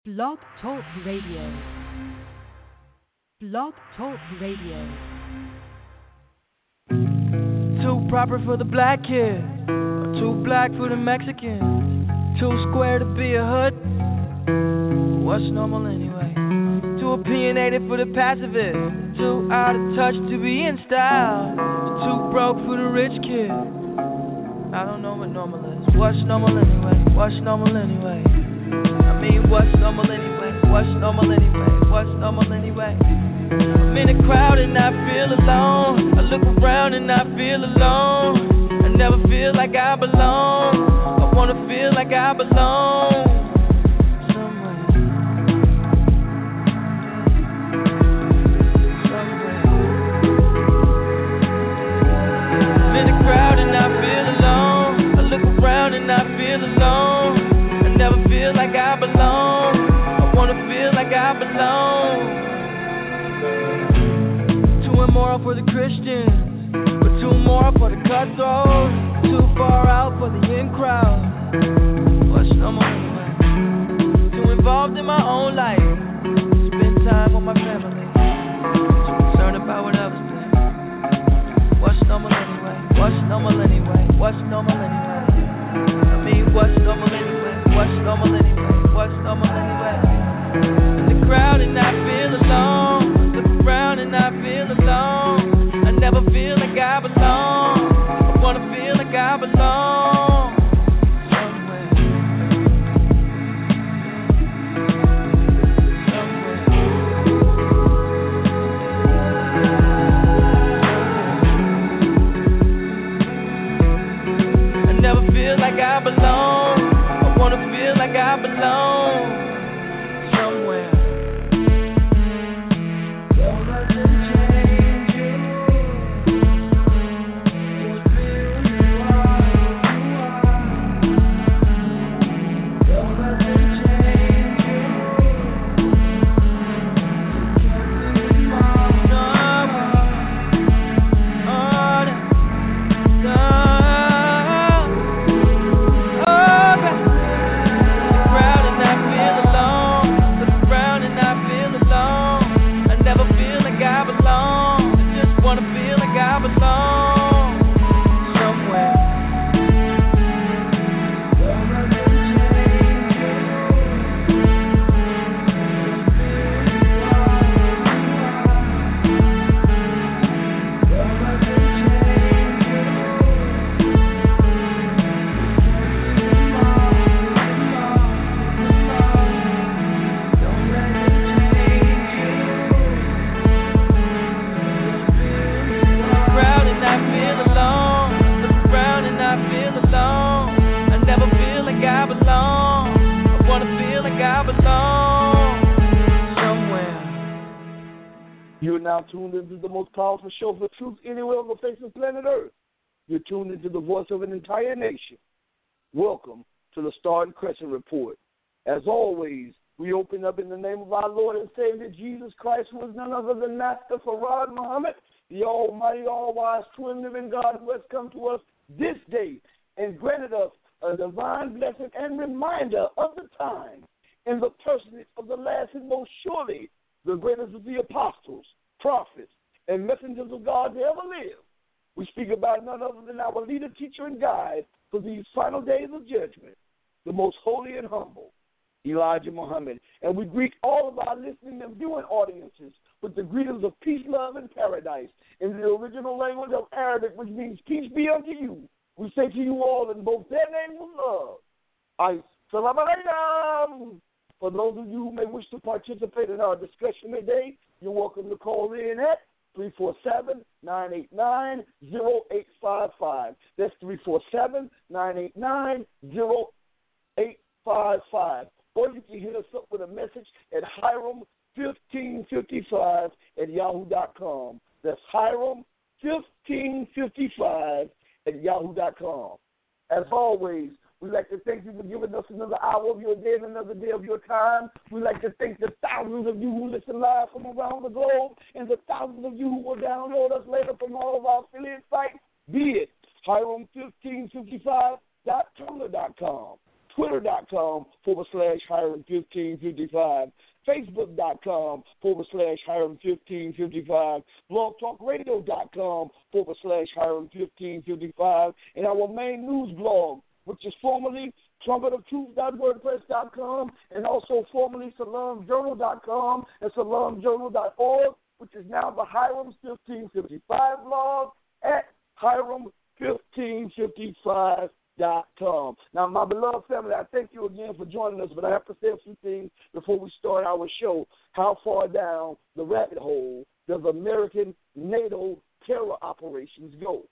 Blog Talk Radio. Blog Talk Radio. Too proper for the black kid, or too black for the Mexican. Too square to be a hood. What's normal anyway? Too opinionated for the pacifist. Too out of touch to be in style. Too broke for the rich kid. I don't know what normal is. What's normal anyway? What's normal anyway? I mean, what's normal anyway? What's normal anyway? What's normal anyway? I'm in a crowd and I feel alone. I look around and I feel alone. I never feel like I belong. I wanna feel like I belong. I'm in a crowd and I feel alone. I look around and I feel alone. I never feel like I belong. I wanna feel like I belong. Too immoral for the Christians, but too moral for the cutthroat. Too far out for the in crowd. What's normal anyway? Too involved in my own life. Spend time with my family. Too concerned about what others think. What's normal anyway? What's normal anyway? What's normal anyway? I mean, what's normal anyway? What's normal anyway? What's normal anyway? In the crowd and I feel alone. Look around and I feel alone. I never feel like I belong. I wanna feel like I belong. Somewhere. I never feel like I belong. I wanna feel like I belong. Somewhere. You are now tuned into the most powerful show for truth anywhere on the face of planet Earth. You're tuned into the voice of an entire nation. Welcome to the Star and Crescent Report. As always, we open up in the name of our Lord and Savior Jesus Christ, who is none other than Master Farad Muhammad, the Almighty, all-wise, twin living God who has come to us this day and granted us a divine blessing and reminder of the time in the personage of the last and most surely the greatest of the apostles, prophets, and messengers of God to ever live. We speak about none other than our leader, teacher, and guide for these final days of judgment, the most holy and humble, Elijah Muhammad. And we greet all of our listening and viewing audiences with the greetings of peace, love, and paradise in the original language of Arabic, which means peace be unto you. We say to you all in both their names of love, Assalamu alaikum. For those of you who may wish to participate in our discussion today, you're welcome to call in at 347-989-0855. That's 347-989-0855. Or you can hit us up with a message at Hiram1555@yahoo.com. That's Hiram1555@yahoo.com. As always, we'd like to thank you for giving us another hour of your day and another day of your time. We'd like to thank the thousands of you who listen live from around the globe and the thousands of you who will download us later from all of our affiliate sites, be it Hiram1555.tumblr.com, Twitter.com/Hiram1555, Facebook.com/Hiram1555, BlogTalkRadio.com/Hiram1555, and our main news blog, which is formerly TrumpetOfTruth.wordpress.com, and also formerly SalamJournal.com and SalamJournal.org, which is now the Hiram's 1555 blog at Hiram1555.com. Now, my beloved family, I thank you again for joining us, but I have to say a few things before we start our show. How far down the rabbit hole does American NATO terror operations go?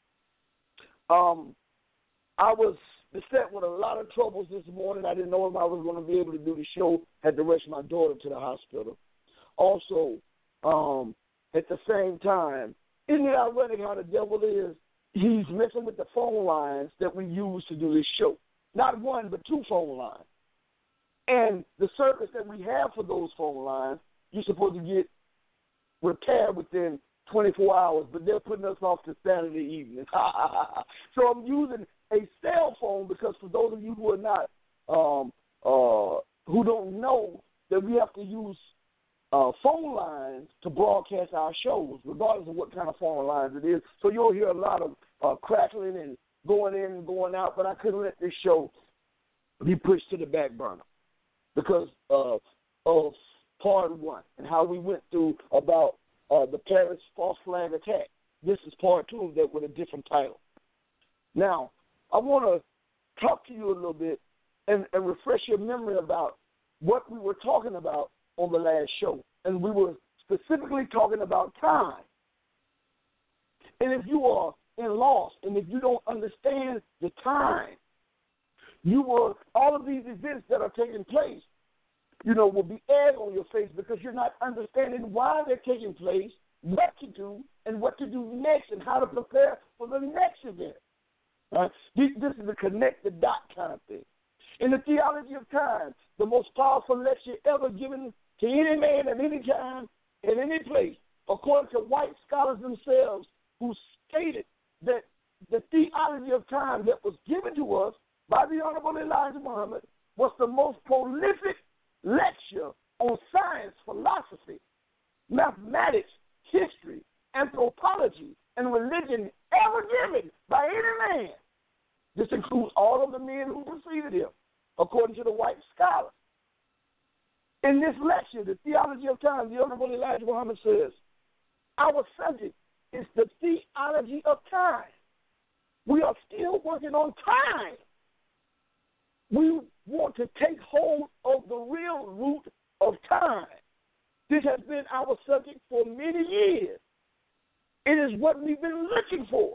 I was beset with a lot of troubles this morning. I didn't know if I was going to be able to do the show. Had to rush my daughter to the hospital. Also, at the same time, isn't it ironic how the devil is? He's messing with the phone lines that we use to do this show. Not one, but two phone lines. And the service that we have for those phone lines, you're supposed to get repaired within 24 hours, but they're putting us off to Saturday evening. So I'm using a cell phone because for those of you who are not, who don't know that we have to use phone lines to broadcast our shows, regardless of what kind of phone lines it is. So you'll hear a lot of crackling and going in and going out, but I couldn't let this show be pushed to the back burner because of part one and how we went through about the Paris false flag attack. This is part two of that with a different title. Now, I want to talk to you a little bit and refresh your memory about what we were talking about on the last show. And we were specifically talking about time. And if you are in loss and if you don't understand the time, all of these events that are taking place, will be egg on your face because you're not understanding why they're taking place, what to do, and what to do next, and how to prepare for the next event. This is a connect the dot kind of thing. In the theology of time, the most powerful lecture ever given to any man at any time, in any place, according to white scholars themselves, who stated that the theology of time that was given to us by the Honorable Elijah Muhammad was the most prolific lecture on science, philosophy, mathematics, history, anthropology, and religion ever given by any man. This includes all of the men who preceded him, according to the white scholars. In this lecture, the theology of time, the Honorable Elijah Muhammad says, our subject is the theology of time. We are still working on time. We want to take hold of the real root of time. This has been our subject for many years. It is what we've been looking for.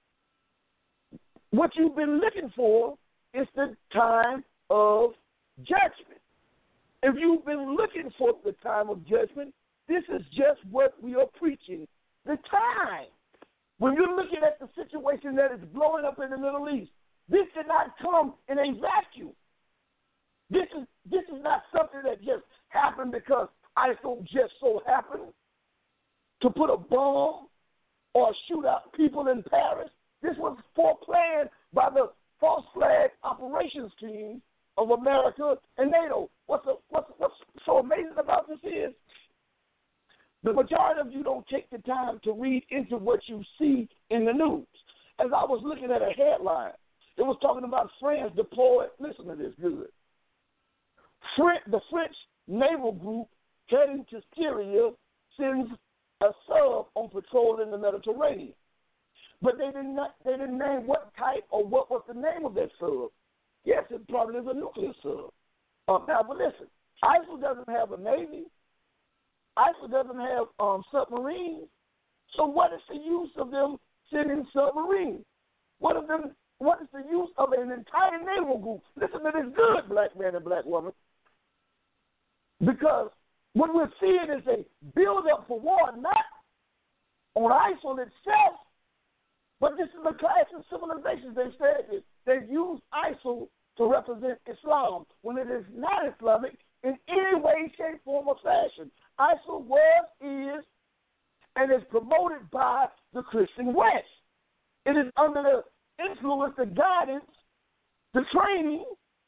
What you've been looking for is the time of judgment. If you've been looking for the time of judgment, this is just what we are preaching, the time. When you're looking at the situation that is blowing up in the Middle East, this did not come in a vacuum. This is not something that just happened because ISIL just so happened to put a bomb or shoot out people in Paris. This was foreplanned by the false flag operations team of America and NATO. What's so amazing about this is the majority of you don't take the time to read into what you see in the news. As I was looking at a headline, it was talking about France deployed, listen to this good, the French naval group heading to Syria sends a sub on patrol in the Mediterranean. But they didn't name what type or what was the name of that sub. Yes, it probably is a nuclear sub. Now, but listen, ISIL doesn't have a navy. ISIL doesn't have submarines. So what is the use of them sending submarines? What is the use of an entire naval group? Listen to this good, black man and black woman. Because what we're seeing is a build-up for war, not on ISIL itself, but this is the class of civilizations they said this. They've used ISIL to represent Islam when it is not Islamic in any way, shape, form, or fashion. ISIL was, is, and is promoted by the Christian West. It is under the influence, the guidance, the training,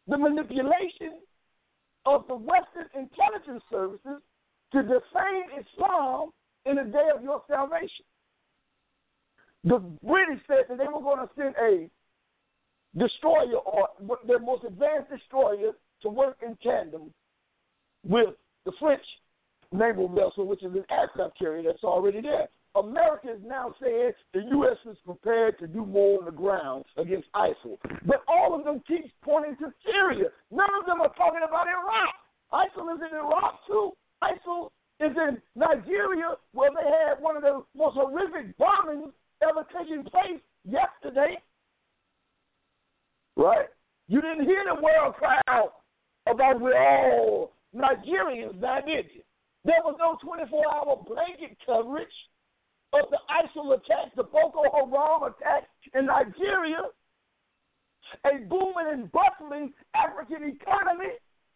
the manipulation of the Western intelligence services to defame Islam in the day of your salvation. The British said that they were going to send a destroyer or their most advanced destroyer to work in tandem with the French naval vessel, which is an aircraft carrier that's already there. America is now saying the U.S. is prepared to do more on the ground against ISIL. But all of them keep pointing to Syria. None of them are talking about Iraq. ISIL is in Iraq, too. ISIL is in Nigeria, where they had one of the most horrific bombings ever taking place yesterday. Right? You didn't hear the world cry out about we're all Nigerians now, did you? There was no 24-hour blanket coverage of the ISIL attacks, the Boko Haram attacks in Nigeria, a booming and bustling African economy.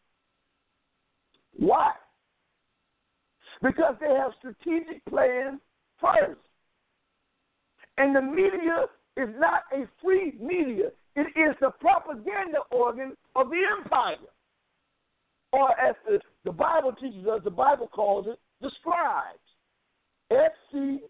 Why? Because they have strategic plans first. And the media is not a free media. It is the propaganda organ of the empire. Or as the Bible teaches us, the Bible calls it the scribes. S-C-R-I-B-E-S,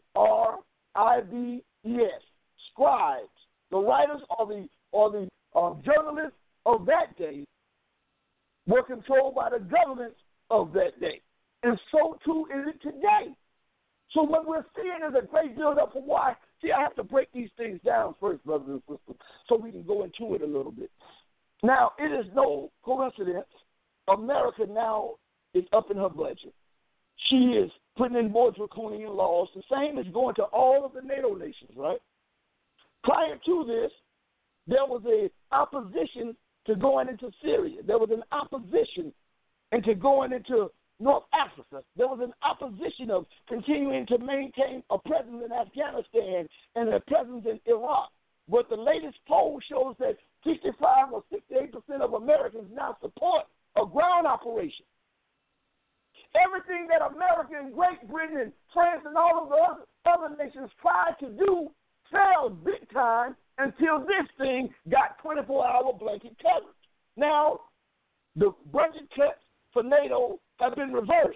scribes. The writers or the journalists of that day were controlled by the governments of that day. And so, too, is it today. So what we're seeing is a great build-up for why. See, I have to break these things down first, brothers and sisters, so we can go into it a little bit. Now, it is no coincidence America now is upping her budget. She is putting in more draconian laws. The same is going to all of the NATO nations, right? Prior to this, there was an opposition to going into Syria. There was an opposition into going into North Africa. There was an opposition of continuing to maintain a presence in Afghanistan and a presence in Iraq. But the latest poll shows that 65 or 68% of Americans now support a ground operation. Everything that America and Great Britain and France and all of the other nations tried to do failed big time until this thing got 24-hour blanket coverage. Now, the budget cuts for NATO have been reversed.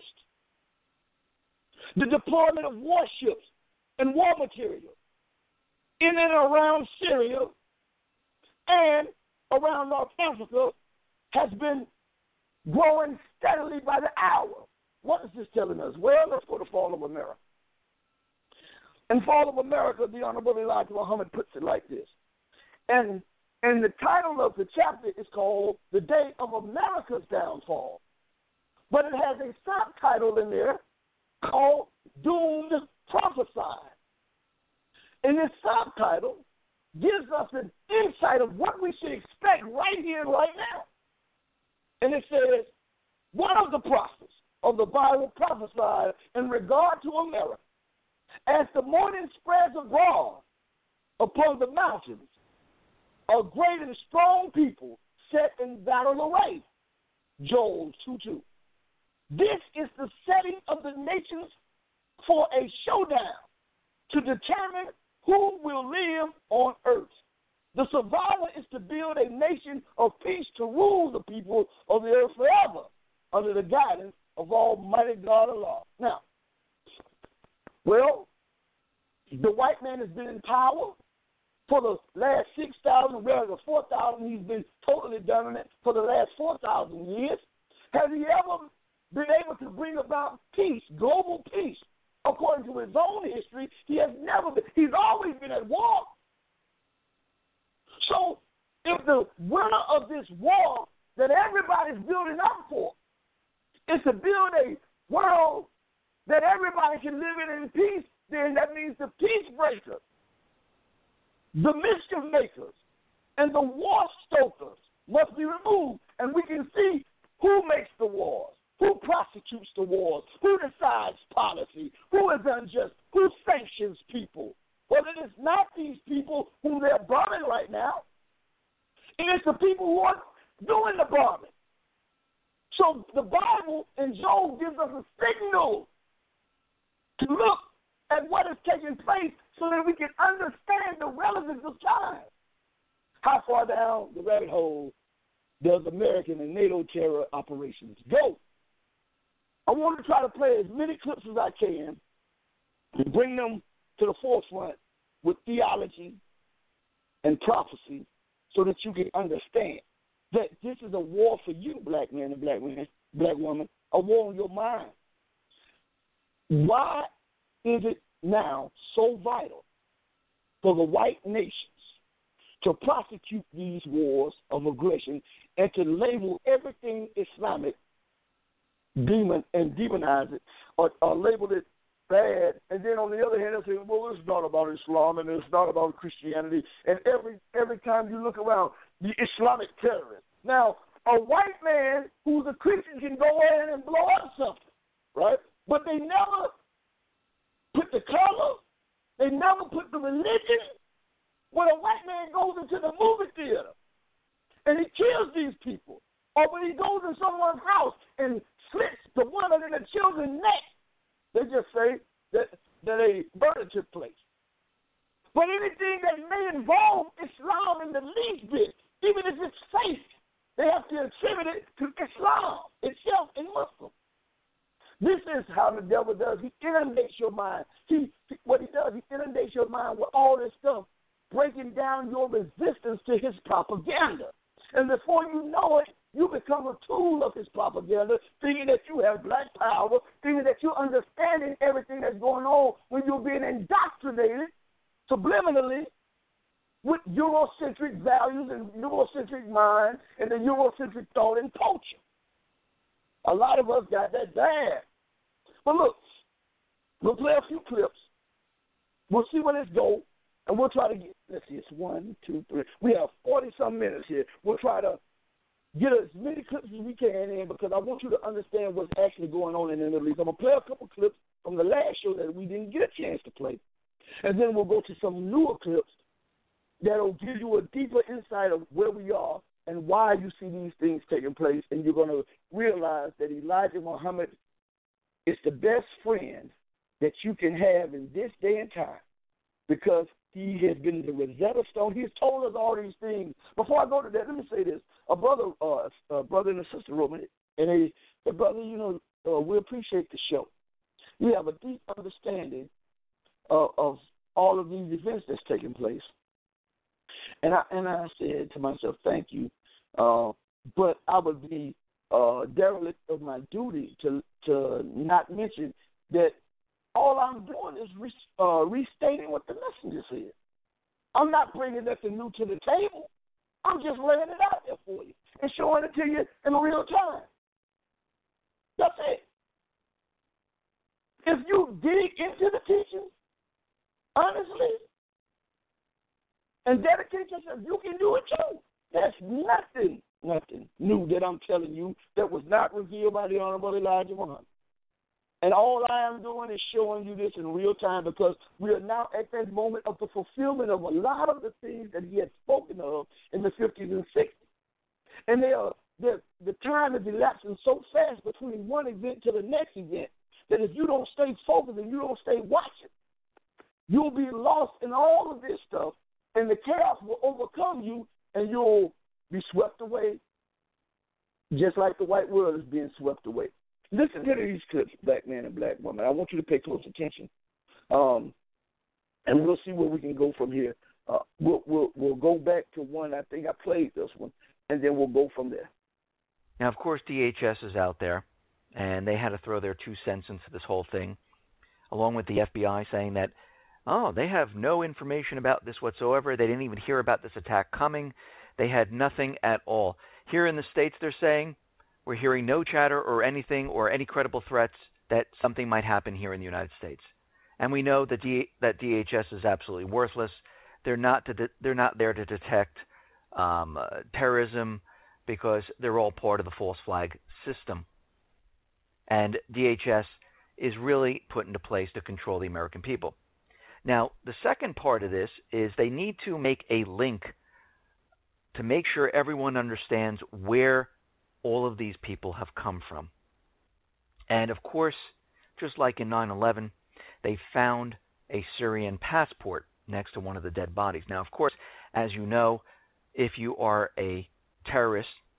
The deployment of warships and war material in and around Syria and around North Africa has been growing steadily by the hour. What is this telling us? Well, let's go to Fall of America. In Fall of America, the Honorable Elijah Muhammad puts it like this. And the title of the chapter is called The Day of America's Downfall. But it has a subtitle in there called Doomed Prophesied. And this subtitle gives us an insight of what we should expect right here and right now. And it says, one of the prophets of the Bible prophesied in regard to America. As the morning spreads abroad upon the mountains, a great and strong people set in battle array. Joel 2:2. This is the setting of the nations for a showdown to determine who will live on earth. The survival is to build a nation of peace to rule the people of the earth forever under the guidance of Almighty God Allah. Now, well, the white man has been in power for the last 6,000, rather 4,000. He's been totally dominant for the last 4,000 years. Has he ever been able to bring about peace, global peace? According to his own history, he has never been. He's always been at war. So if the winner of this war that everybody's building up for is to build a world that everybody can live in peace, then that means the peace breakers, the mischief makers, and the war stokers must be removed. And we can see who makes the wars, who prosecutes the wars, who decides policy, who is unjust, who sanctions people. Well, it is not these people whom they're bombing right now. It is the people who are doing the bombing. So the Bible in Job gives us a signal to look at what is taking place so that we can understand the relevance of time. How far down the rabbit hole does American and NATO terror operations. Go. I want to try to play as many clips as I can and bring them to the forefront with theology and prophecy so that you can understand that this is a war for you, black man and black woman, a war on your mind. Why is it now so vital for the white nations to prosecute these wars of aggression and to label everything Islamic, demonize it, or label it bad, and then on the other hand, they'll say, well, it's not about Islam and it's not about Christianity, and every time you look around, the Islamic terrorists. Now, a white man who's a Christian can go in and blow up something, right? But they never put the color, they never put the religion. When a white man goes into the movie theater and he kills these people, or when he goes in someone's house and slits the woman in the children's neck, they just say that a murder took place. But anything that may involve Islam in the least bit, even if it's fake, they have to attribute it to Islam itself and Muslim. This is how the devil does. He inundates your mind. What he does, he inundates your mind with all this stuff, breaking down your resistance to his propaganda. And before you know it, you become a tool of his propaganda, thinking that you have black power, thinking that you're understanding everything that's going on when you're being indoctrinated subliminally with Eurocentric values and Eurocentric mind and the Eurocentric thought and culture. A lot of us got that bad. But look, we'll play a few clips. We'll see where this goes, and we'll try to get, let's see, it's 1, 2, 3. We have 40-some minutes here. We'll try to get as many clips as we can in because I want you to understand what's actually going on in the Middle East. I'm going to play a couple clips from the last show that we didn't get a chance to play, and then we'll go to some newer clips that will give you a deeper insight of where we are and why you see these things taking place, and you're going to realize that Elijah Muhammad is the best friend that you can have in this day and time because he has been the Rosetta Stone. He has told us all these things. Before I go to that, let me say this. A brother and a sister wrote me, and a brother, we appreciate the show. You have a deep understanding of all of these events that's taking place. And I said to myself, thank you, but I would be derelict of my duty to not mention that all I'm doing is restating what the messenger said. I'm not bringing nothing new to the table. I'm just laying it out there for you and showing it to you in real time. That's it. If you dig into the teaching, honestly, and dedicate yourself, you can do it too. There's nothing new that I'm telling you that was not revealed by the Honorable Elijah Muhammad. And all I am doing is showing you this in real time because we are now at that moment of the fulfillment of a lot of the things that he had spoken of in the 50s and 60s. And the time is elapsing so fast between one event to the next event that if you don't stay focused and you don't stay watching, you'll be lost in all of this stuff, and the chaos will overcome you, and you'll be swept away just like the white world is being swept away. Listen to these clips, black man and black woman. I want you to pay close attention, and we'll see where we can go from here. We'll go back to one. I think I played this one, and then we'll go from there. Now, of course, DHS is out there, and they had to throw their 2 cents into this whole thing, along with the FBI saying that, they have no information about this whatsoever. They didn't even hear about this attack coming. They had nothing at all. Here in the States, they're saying, we're hearing no chatter or anything or any credible threats that something might happen here in the United States. And we know that DHS is absolutely worthless. They're not there to detect terrorism because they're all part of the false flag system. And DHS is really put into place to control the American people. Now, the second part of this is they need to make a link to make sure everyone understands where all of these people have come from. And, of course, just like in 9/11, they found a Syrian passport next to one of the dead bodies. Now, of course, as you know, if you are a terrorist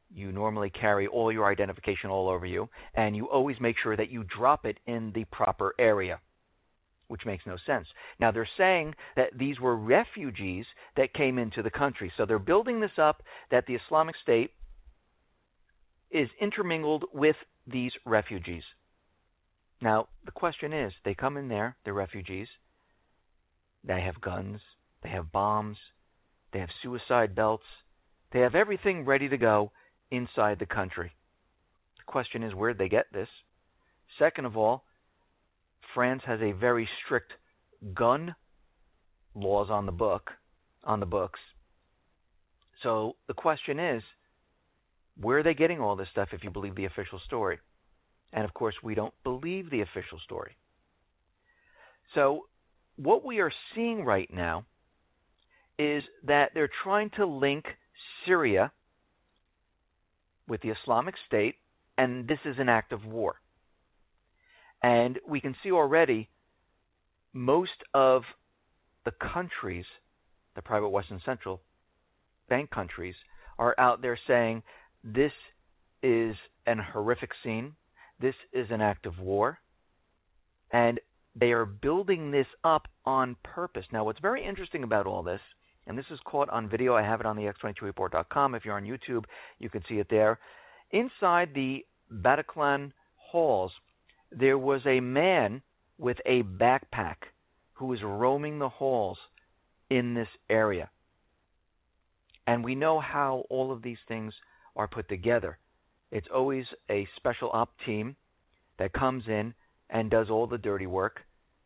You normally carry all your identification all over you, and you always make sure that you drop it in the proper area, which makes no sense. Now, they're saying that these were refugees that came into the country. So they're building this up that the Islamic State is intermingled with these refugees. Now, the question is, they come in there, they're refugees. They have guns, they have bombs, they have suicide belts. They have everything ready to go inside the country. The question is, where'd they get this? Second of all, France has a very strict gun laws on the books. So the question is, where are they getting all this stuff if you believe the official story? And of course, we don't believe the official story. So what we are seeing right now is that they're trying to link Syria with the Islamic State, and this is an act of war. And we can see already most of the countries, the private Western Central Bank countries, are out there saying this is an horrific scene, this is an act of war, and they are building this up on purpose. Now, what's very interesting about all this, and this is caught on video, I have it on the X22report.com. If you're on YouTube, you can see it there. Inside the Bataclan halls, there was a man with a backpack who was roaming the halls in this area. And we know how all of these things are put together. It's always a special op team that comes in and does all the dirty work,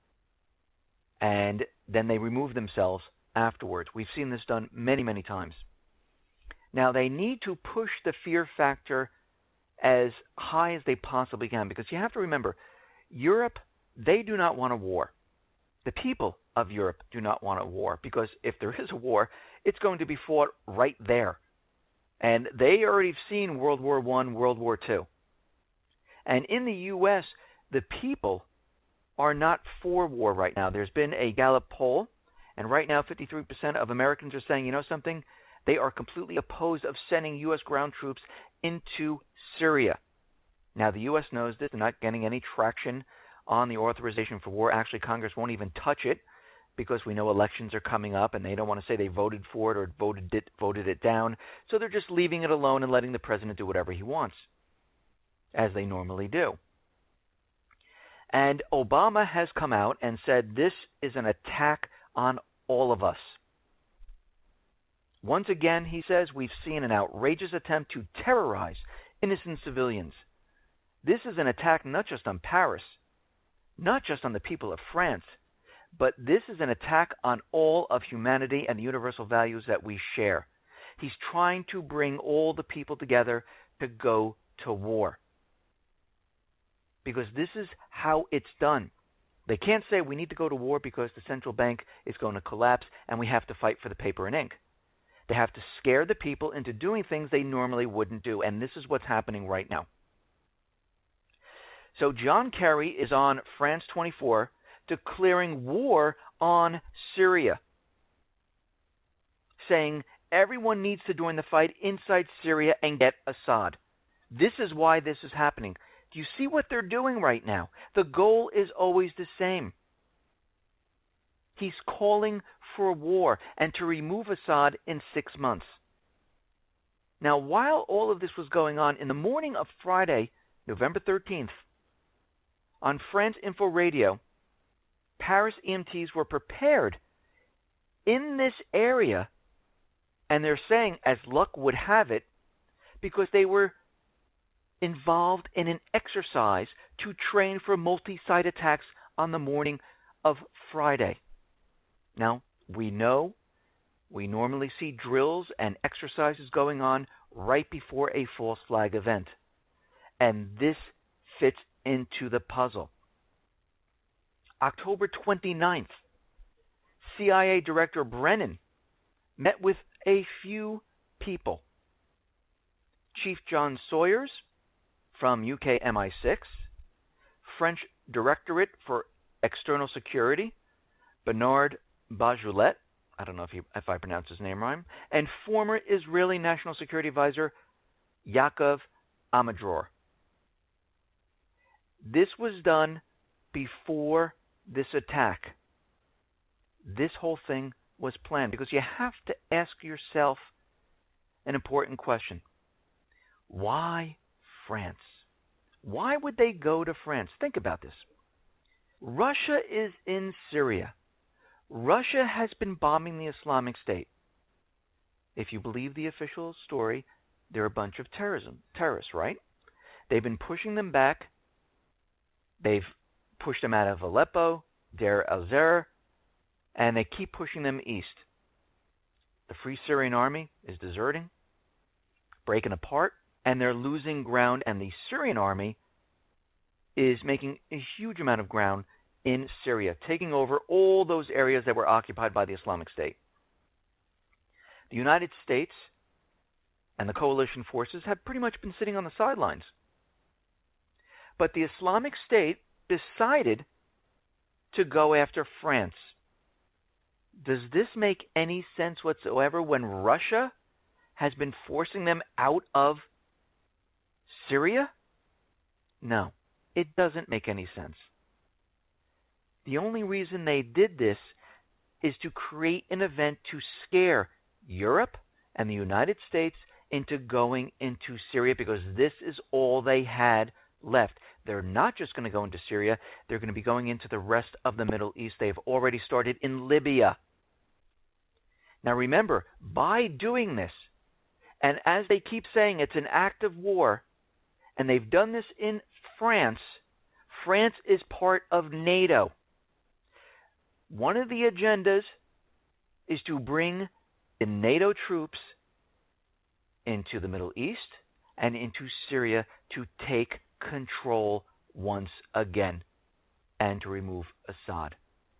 and then they remove themselves afterwards. We've seen this done many, many times. Now, they need to push the fear factor as high as they possibly can, because you have to remember, Europe, they do not want a war. The people of Europe do not want a war, because if there is a war, it's going to be fought right there. And they already have seen World War I, World War II. And in the U.S., the people are not for war right now. There's been a Gallup poll, and right now 53% of Americans are saying, you know something? They are completely opposed of sending U.S. ground troops into Syria. Now, the U.S. knows this. They're not getting any traction on the authorization for war. Actually, Congress won't even touch it because we know elections are coming up, and they don't want to say they voted for it or voted it down. So they're just leaving it alone and letting the president do whatever he wants, as they normally do. And Obama has come out and said this is an attack on all of us. Once again, he says, we've seen an outrageous attempt to terrorize innocent civilians. This is an attack not just on Paris, not just on the people of France, but this is an attack on all of humanity and the universal values that we share. He's trying to bring all the people together to go to war. Because this is how it's done. They can't say we need to go to war because the central bank is going to collapse and we have to fight for the paper and ink. They have to scare the people into doing things they normally wouldn't do, and this is what's happening right now. So John Kerry is on France 24 declaring war on Syria, saying everyone needs to join the fight inside Syria and get Assad. This is why this is happening. Do you see what they're doing right now? The goal is always the same. He's calling for war and to remove Assad in 6 months. Now, while all of this was going on, in the morning of Friday, November 13th, on France Info Radio, Paris EMTs were prepared in this area, and they're saying, as luck would have it, because they were involved in an exercise to train for multi-site attacks on the morning of Friday. Now, we know we normally see drills and exercises going on right before a false flag event. And this fits into the puzzle. October 29th, CIA Director Brennan met with a few people. Chief John Sawyers from UK MI6, French Directorate for External Security, Bernard Bajolet, I don't know if I pronounced his name right, and former Israeli National Security Advisor Yaakov Amadror. This was done before this attack. This whole thing was planned because you have to ask yourself an important question. Why France? Why would they go to France? Think about this. Russia is in Syria. Russia has been bombing the Islamic State. If you believe the official story, they're a bunch of terrorists, right? They've been pushing them back. They've pushed them out of Aleppo, Deir el-Zor, and they keep pushing them east. The Free Syrian Army is deserting, breaking apart, and they're losing ground, and the Syrian army is making a huge amount of ground in Syria, taking over all those areas that were occupied by the Islamic State. The United States and the coalition forces have pretty much been sitting on the sidelines. But the Islamic State decided to go after France. Does this make any sense whatsoever when Russia has been forcing them out of Syria? No, it doesn't make any sense. The only reason they did this is to create an event to scare Europe and the United States into going into Syria because this is all they had left. They're not just going to go into Syria, they're going to be going into the rest of the Middle East. They've already started in Libya. Now remember, by doing this, and as they keep saying it's an act of war, and they've done this in France, France is part of NATO. One of the agendas is to bring the NATO troops into the Middle East and into Syria to take control once again and to remove Assad.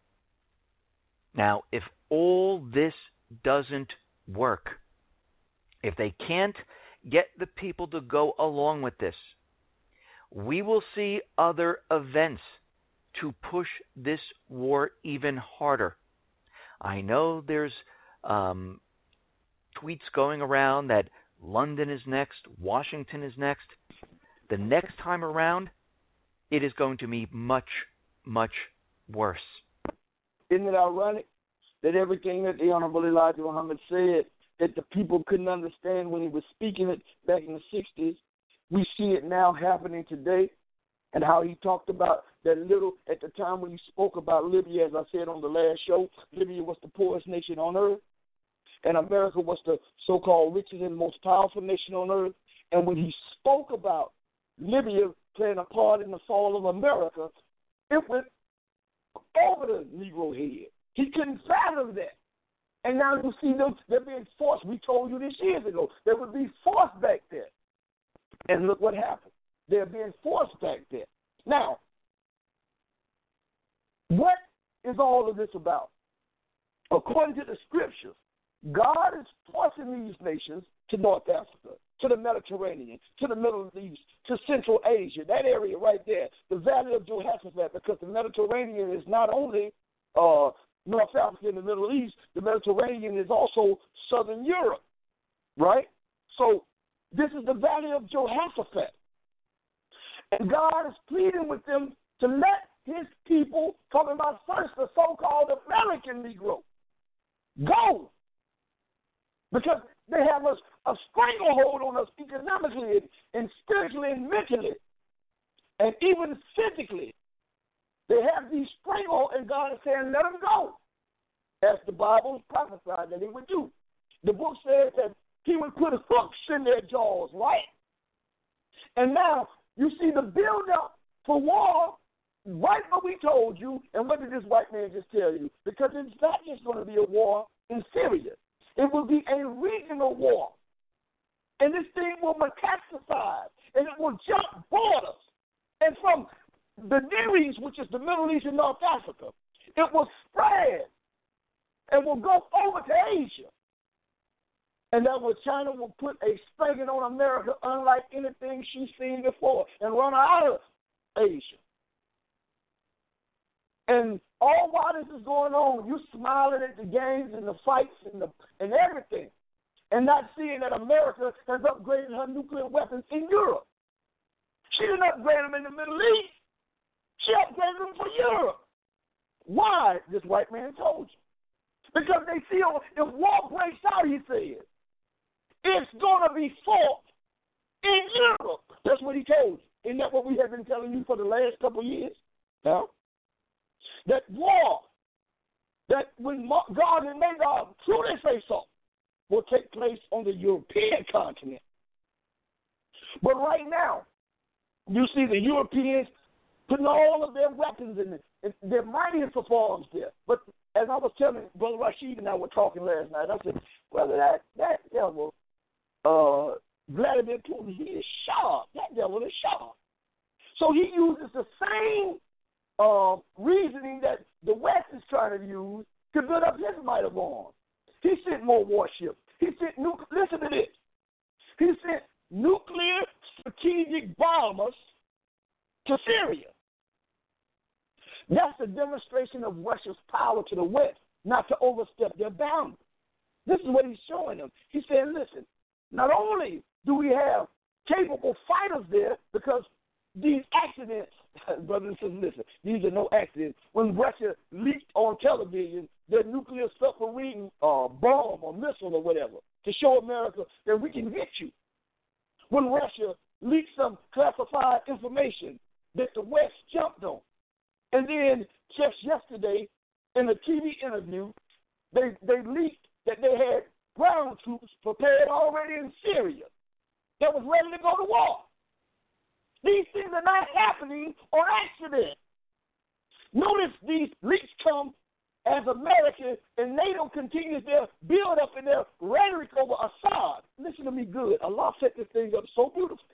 Now, if all this doesn't work, if they can't get the people to go along with this, we will see other events to push this war even harder. I know there's tweets going around that London is next, Washington is next. The next time around, it is going to be much, much worse. Isn't it ironic that everything that the Honorable Elijah Muhammad said that the people couldn't understand when he was speaking it back in the 60s, we see it now happening today, and how he talked about that little, at the time when he spoke about Libya, as I said on the last show, Libya was the poorest nation on earth, and America was the so-called richest and most powerful nation on earth. And when he spoke about Libya playing a part in the fall of America, it went over the Negro head. He couldn't fathom that. And now you see them, they're being forced. We told you this years ago. They would be forced back there. And look what happened. They're being forced back there. Now, what is all of this about? According to the scriptures, God is forcing these nations to North Africa, to the Mediterranean, to the Middle East, to Central Asia, that area right there, the Valley of Jehoshaphat, because the Mediterranean is not only North Africa and the Middle East, the Mediterranean is also Southern Europe, right? So this is the Valley of Jehoshaphat. And God is pleading with them to let his people, talking about first the so-called American Negro, go. Because they have a stranglehold on us economically and spiritually and mentally. And even physically. They have these strangleholds, and God is saying, let them go. As the Bible prophesied that he would do. The book says that he would put hooks in their jaws, right? And now you see the build-up for war right what we told you, and what did this white man just tell you? Because it's not just going to be a war in Syria. It will be a regional war. And this thing will metastasize, and it will jump borders. And from the Near East, which is the Middle East and North Africa, it will spread and will go over to Asia. And that way China will put a spanking on America unlike anything she's seen before and run her out of Asia. And all while this is going on, you smiling at the games and the fights and everything. and not seeing that America has upgraded her nuclear weapons in Europe. She didn't upgrade them in the Middle East. She upgraded them for Europe. Why? This white man told you. Because they feel if war breaks out, he said, it's going to be fought in Europe. That's what he told you. Isn't that what we have been telling you for the last couple of years? No? That war, that when God and Magog truly face off, will take place on the European continent. But right now, you see the Europeans putting all of their weapons in it. They're mightiest of arms there. But as I was telling Brother Rashid and I were talking last night, I said, brother, that devil, Vladimir Putin, he is sharp. That devil is sharp. So he uses the same reasoning that the West is trying to use to build up his might of arms. He sent more warships. He sent listen to this. He sent nuclear strategic bombers to Syria. That's a demonstration of Russia's power to the West, not to overstep their boundaries. This is what he's showing them. He's saying, listen, not only do we have capable fighters there, because these accidents, brothers and sisters, listen, these are no accidents. When Russia leaked on television their nuclear submarine bomb or missile or whatever to show America that we can hit you. When Russia leaked some classified information that the West jumped on. And then just yesterday in a TV interview, they leaked that they had ground troops prepared already in Syria that was ready to go to war. These things are not happening on accident. Notice these leaks come as America and NATO continues their build-up and their rhetoric over Assad. Listen to me good. Allah set this thing up so beautifully.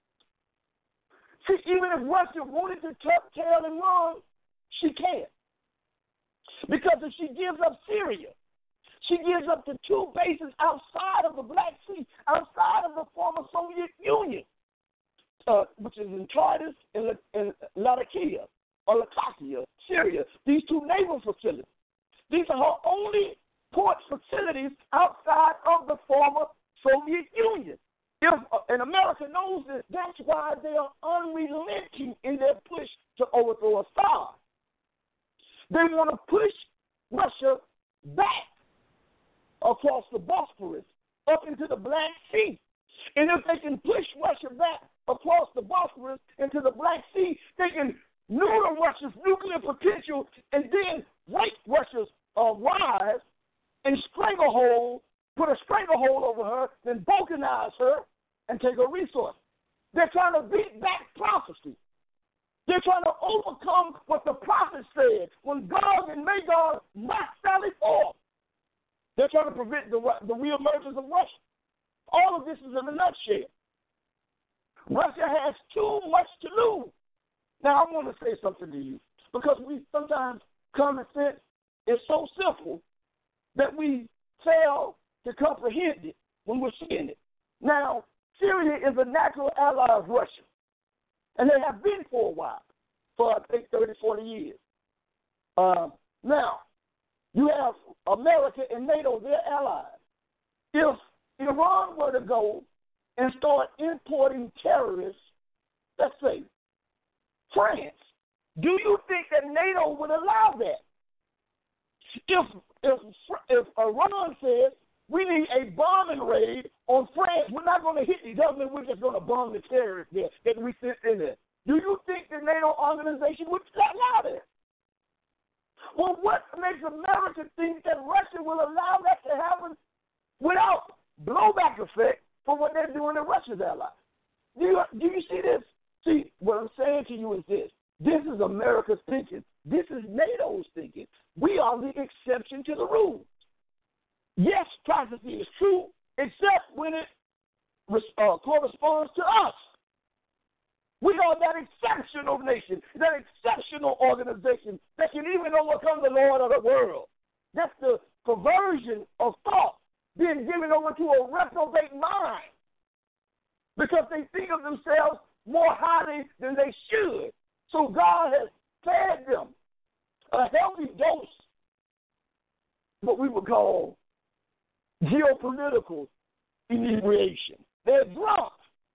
See, even if Russia wanted to tuck tail and run, she can't. Because if she gives up Syria, she gives up the two bases outside of the Black Sea, outside of the former Soviet Union, which is in Tartus and Latakia, or Latakia, Syria. These two naval facilities. These are her only port facilities outside of the former Soviet Union. And America knows this. That's why they are unrelenting in their push to overthrow Assad. They want to push Russia back across the Bosphorus up into the Black Sea. And if they can push Russia back across the Bosphorus into the Black Sea, they can neuter Russia's nuclear potential and then break Russia's rise and put a stranglehold over her, then balkanize her and take her resources. They're trying to beat back prophecy. They're trying to overcome what the prophet said when Gog and Magog must sally forth. They're trying to prevent the reemergence of Russia. All of this is in a nutshell. Russia has too much to lose. Now, I want to say something to you, because we sometimes common sense is so simple that we fail to comprehend it when we're seeing it. Now, Syria is a natural ally of Russia, and they have been for a while, for I think 30, 40 years. Now, you have America and NATO, they're allies. If Iran were to go and start importing terrorists, let's say, France, do you think that NATO would allow that? If Iran says we need a bombing raid on France, we're not going to hit the government, we're just going to bomb the terrorists there that we sent in there. Do you think the NATO organization would allow that? Well, what makes America think that Russia will allow that to happen without blowback effect for what they're doing to Russia's allies? Do you see this? See, what I'm saying to you is this. This is America's thinking. This is NATO's thinking. We are the exception to the rule. Yes, prophecy is true, except when it corresponds to us. We are that exceptional nation, that exceptional organization that can even overcome the Lord of the world. That's the perversion of thought being given over to a reprobate mind, because they think of themselves more highly than they should. So God has fed them a healthy dose, what we would call geopolitical inebriation. They're drunk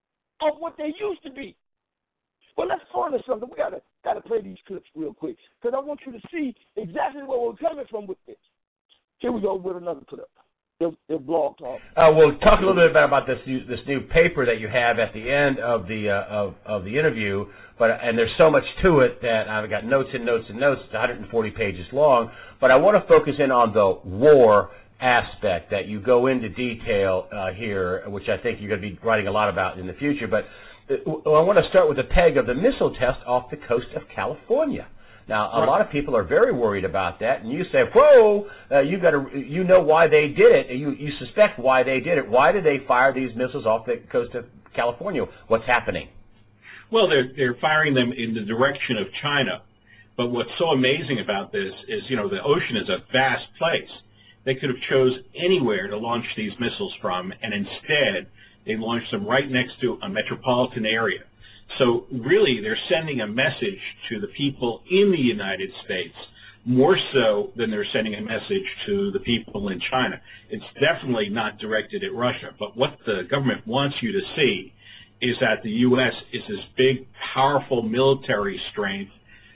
of what they used to be. Well, let's go into something. We gotta play these clips real quick because I want you to see exactly where we're coming from with this. Here we go with another clip. Their blog talk. We'll talk a little bit about this new paper that you have at the end of the interview. And there's so much to it that I've got notes and notes and notes. It's 140 pages long. But I want to focus in on the war aspect that you go into detail here, which I think you're going to be writing a lot about in the future. But I want to start with the peg of the missile test off the coast of California. Now, a lot of people are very worried about that, and you say, "Whoa, you know why they did it. You suspect why they did it. Why did they fire these missiles off the coast of California? What's happening?" Well, they're firing them in the direction of China. But what's so amazing about this is, the ocean is a vast place. They could have chose anywhere to launch these missiles from, and instead they launched them right next to a metropolitan area. So really, they're sending a message to the people in the United States, more so than they're sending a message to the people in China. It's definitely not directed at Russia. But what the government wants you to see is that the U.S. is this big, powerful military strength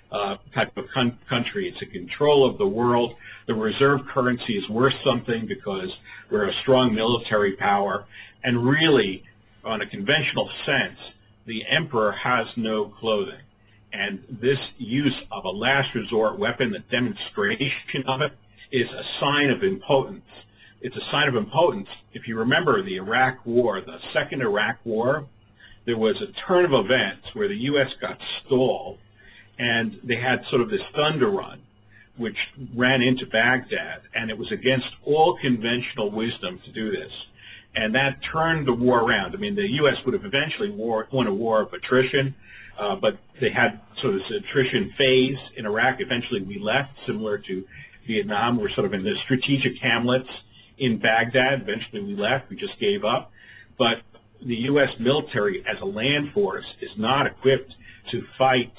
type of country. It's in control of the world. The reserve currency is worth something because we're a strong military power. And really, on a conventional sense, the emperor has no clothing. And this use of a last resort weapon, the demonstration of it, is a sign of impotence. It's a sign of impotence. If you remember the Iraq War, the second Iraq War, there was a turn of events where the U.S. got stalled, and they had sort of this thunder run, which ran into Baghdad, and it was against all conventional wisdom to do this. And that turned the war around. I mean, the U.S. would have eventually won a war of attrition, but they had sort of this attrition phase in Iraq. Eventually we left, similar to Vietnam. We're sort of in the strategic hamlets in Baghdad. Eventually we left. We just gave up. But the U.S. military as a land force is not equipped to fight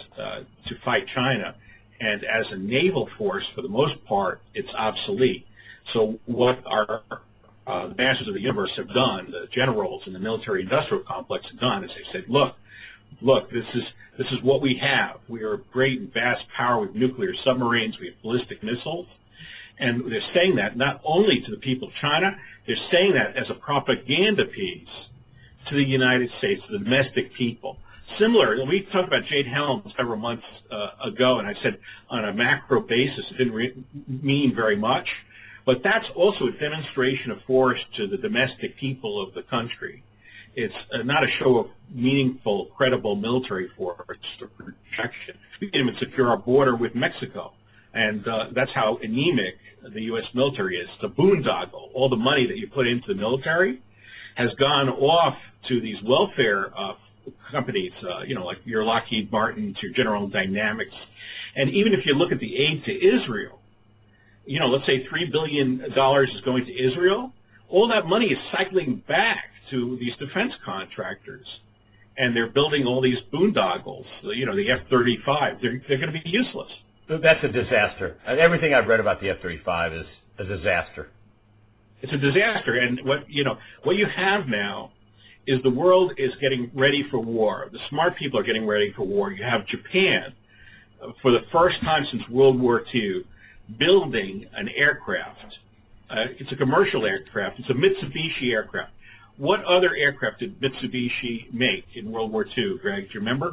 China. And as a naval force, for the most part, it's obsolete. So what our the masters of the universe have done, the generals in the military-industrial complex have done, is they said, look, this is what we have. We are a great and vast power with nuclear submarines. We have ballistic missiles. And they're saying that not only to the people of China, they're saying that as a propaganda piece to the United States, to the domestic people. Similar, we talked about Jade Helms several months ago, and I said on a macro basis it didn't mean very much. But that's also a demonstration of force to the domestic people of the country. It's not a show of meaningful, credible military force or protection. We can even secure our border with Mexico. And that's how anemic the U.S. military is. The boondoggle. All the money that you put into the military has gone off to these welfare companies, like your Lockheed Martin, your General Dynamics. And even if you look at the aid to Israel, let's say $3 billion is going to Israel, all that money is cycling back to these defense contractors. And they're building all these boondoggles, the F-35. They're going to be useless. That's a disaster. Everything I've read about the F-35 is a disaster. It's a disaster. And what you have now is the world is getting ready for war. The smart people are getting ready for war. You have Japan, for the first time since World War II, building an aircraft. It's a commercial aircraft. It's a Mitsubishi aircraft. What other aircraft did Mitsubishi make in World War II, Greg? Do you remember?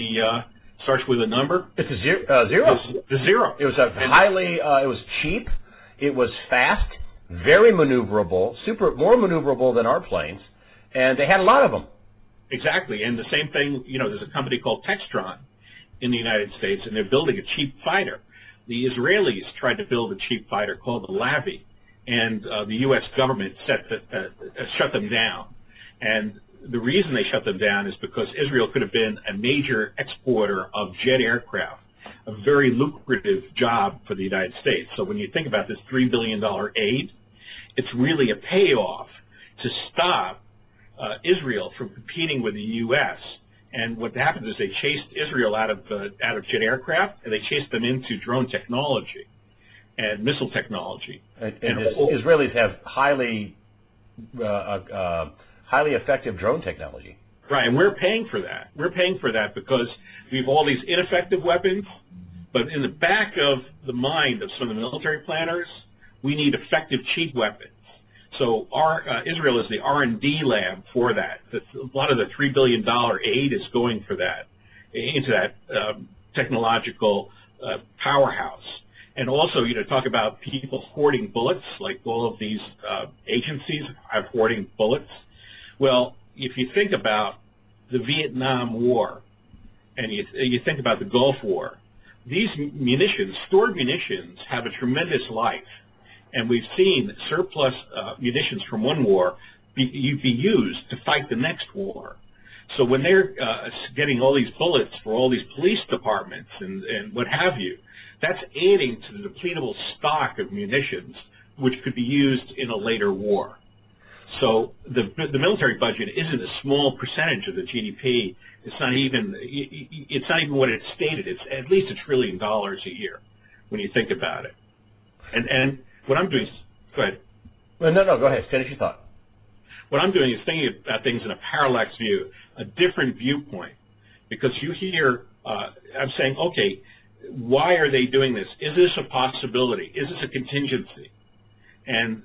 Starts with a number? It's a zero. The zero. It was it was cheap. It was fast, very maneuverable, more maneuverable than our planes, and they had a lot of them. Exactly. And the same thing, there's a company called Textron in the United States, and they're building a cheap fighter. The Israelis tried to build a cheap fighter called the Lavi, and the U.S. government shut them down. And the reason they shut them down is because Israel could have been a major exporter of jet aircraft, a very lucrative job for the United States. So when you think about this $3 billion aid, it's really a payoff to stop Israel from competing with the U.S. And what happened is they chased Israel out of jet aircraft, and they chased them into drone technology and missile technology. And Israelis have highly highly effective drone technology. Right, and we're paying for that. We're paying for that because we have all these ineffective weapons, but in the back of the mind of some of the military planners, we need effective, cheap weapons. So Israel is the R&D lab for that. A lot of the $3 billion aid is going for that, into that technological powerhouse. And also, talk about people hoarding bullets, like all of these agencies are hoarding bullets. Well, if you think about the Vietnam War and you think about the Gulf War, these munitions, stored munitions, have a tremendous life. And we've seen surplus munitions from one war be used to fight the next war. So when they're getting all these bullets for all these police departments and what have you, that's adding to the depletable stock of munitions, which could be used in a later war. So the military budget isn't a small percentage of the GDP. It's not even what it's stated. It's at least $1 trillion a year when you think about it. And what I'm doing is, go ahead. Well, no, go ahead. Finish your thought. What I'm doing is thinking about things in a parallax view, a different viewpoint, because you hear, I'm saying, okay, why are they doing this? Is this a possibility? Is this a contingency? And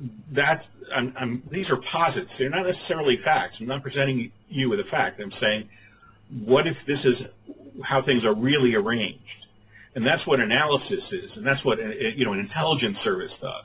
these are posits. They're not necessarily facts. I'm not presenting you with a fact. I'm saying, what if this is how things are really arranged? And that's what analysis is, and that's what an intelligence service does.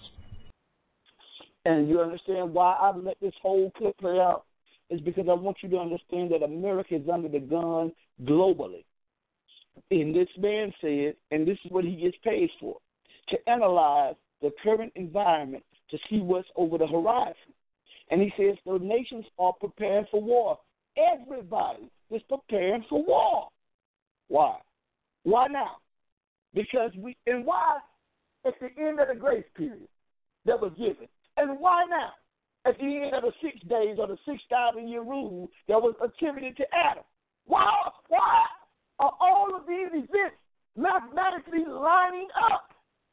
And you understand why I let this whole clip play out? Is because I want you to understand that America is under the gun globally. And this man said, and this is what he gets paid for, to analyze the current environment to see what's over the horizon. And he says the nations are preparing for war. Everybody is preparing for war. Why? Why now? Because why at the end of the grace period that was given? And why now? At the end of the 6 days or the 6,000-year rule that was attributed to Adam. Why are all of these events mathematically lining up?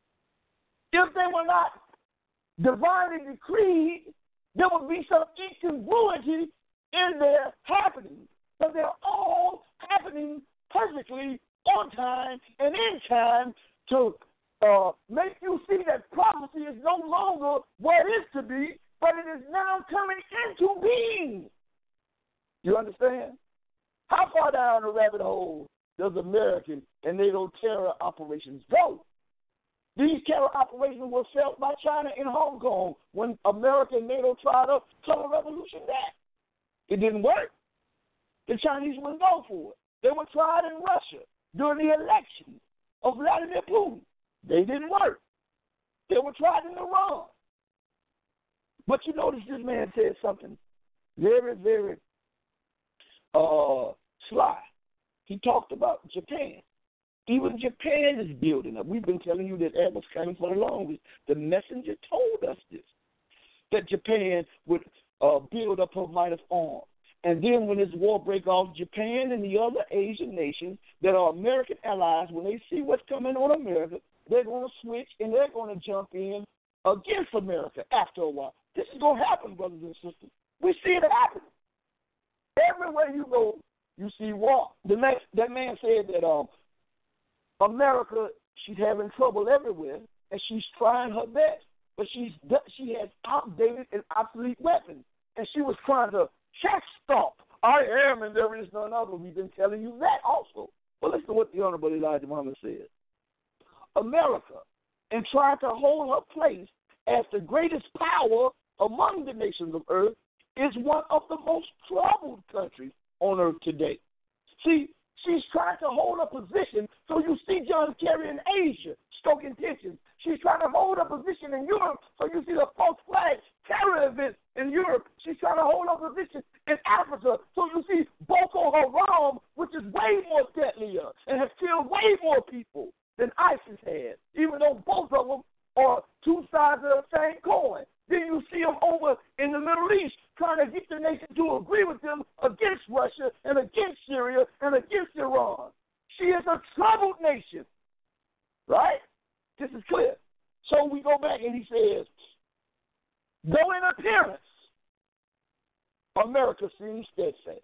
If they were not divinely decreed, there would be some incongruity in their happening. But they're all happening perfectly on time and in time to make you see that prophecy is no longer what it is to be, but it is now coming into being. You understand? How far down the rabbit hole does American and NATO terror operations go? These terror operations were felt by China in Hong Kong when America and NATO tried to color revolution that. It didn't work. The Chinese wouldn't go for it. They were tried in Russia during the election of Vladimir Putin. They didn't work. They were tried in Iran. But you notice this man said something very, very sly. He talked about Japan. Even Japan is building up. We've been telling you that that was coming for the longest. The messenger told us this, that Japan would build up her might of arms. And then when this war breaks off, Japan and the other Asian nations that are American allies, when they see what's coming on America, they're going to switch and they're going to jump in against America after a while. This is going to happen, brothers and sisters. We see it happen. Everywhere you go, you see war. That man said that America, she's having trouble everywhere, and she's trying her best. But she has outdated and obsolete weapons, and she was trying to check stop. I am, and there is none other. We've been telling you that also. But listen to what the Honorable Elijah Muhammad said. America, in trying to hold her place as the greatest power among the nations of earth, is one of the most troubled countries on earth today. See, she's trying to hold a position, so you see John Kerry in Asia stoking tensions. She's trying to hold a position in Europe, so you see the false flag terror events in Europe. She's trying to hold a position in Africa, so you see Boko Haram, which is way more deadlier and has killed way more people than ISIS has, even though both of them are two sides of the same coin. Then you see them over in the Middle East trying to get the nation to agree with them against Russia and against Syria and against Iran. She is a troubled nation, right? This is clear. So we go back and he says, though in appearance America seems steadfast.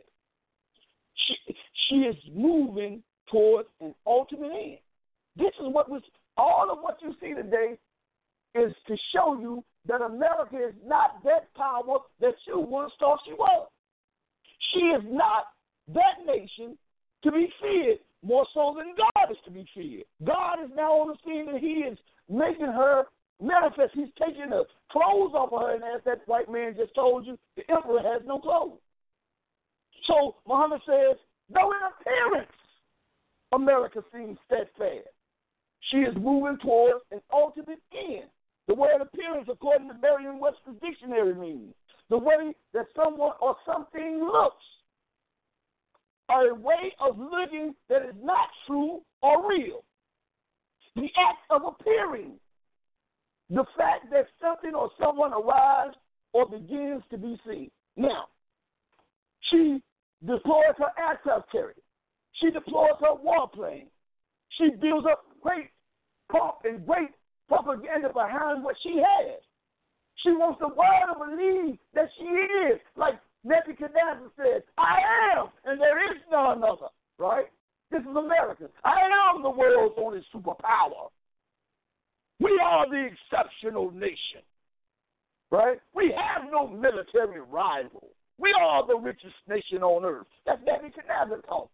She is moving towards an ultimate end. This is all of what you see today is to show you that America is not that power that you once thought she was. She is not that nation to be feared more so than God is to be feared. God is now on the scene and he is making her manifest. He's taking the clothes off of her, and as that white man just told you, the emperor has no clothes. So Muhammad says, though in appearance, America seems steadfast, she is moving towards an ultimate end. The word appearance, according to Merriam-Webster's dictionary, means the way that someone or something looks, or a way of looking that is not true or real. The act of appearing, the fact that something or someone arrives or begins to be seen. Now, she deploys her aircraft carrier. She deploys her warplane. She builds up great pomp and great propaganda behind what she has. She wants the world to believe that she is, like Nebuchadnezzar said, I am, and there is none other, right? This is America. I am the world's only superpower. We are the exceptional nation, right? We have no military rival. We are the richest nation on earth. That's Nebuchadnezzar talk.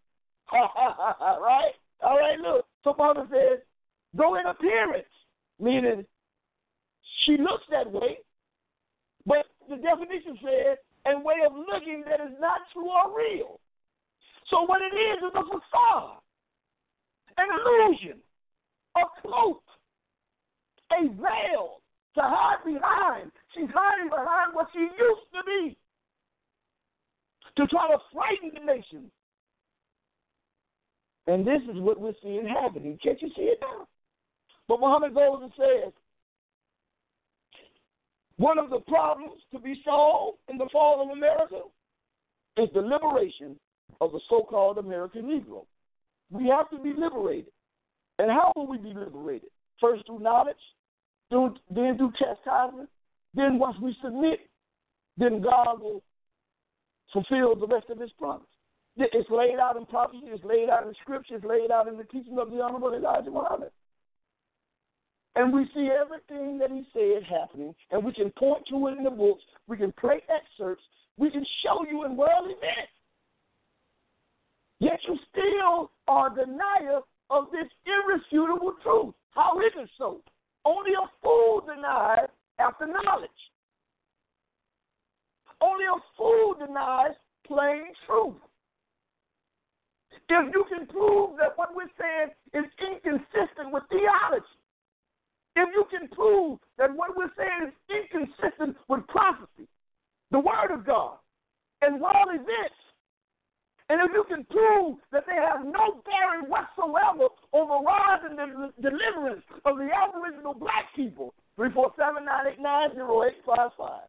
Right? All right, look. So Father says, though in appearance, meaning she looks that way, but the definition says, and way of looking that is not true or real. So what it is a facade, an illusion, a cloak, a veil to hide behind. She's hiding behind what she used to be to try to frighten the nation. And this is what we're seeing happening. Can't you see it now? But Muhammad goes and says, one of the problems to be solved in the fall of America is the liberation of the so-called American Negro. We have to be liberated. And how will we be liberated? First through knowledge, then through chastisement. Then once we submit, then God will fulfill the rest of his promise. It's laid out in prophecy, it's laid out in scripture, it's laid out in the teaching of the Honorable Elijah Muhammad. And we see everything that he said happening, and we can point to it in the books, we can play excerpts, we can show you in world events. Yet you still are a denier of this irrefutable truth. How is it so? Only a fool denies after knowledge. Only a fool denies plain truth. If you can prove that what we're saying is inconsistent with theology, if you can prove that what we're saying is inconsistent with prophecy, the word of God, and world events, and if you can prove that they have no bearing whatsoever on the rise and the deliverance of the aboriginal black people, 347-989-0855.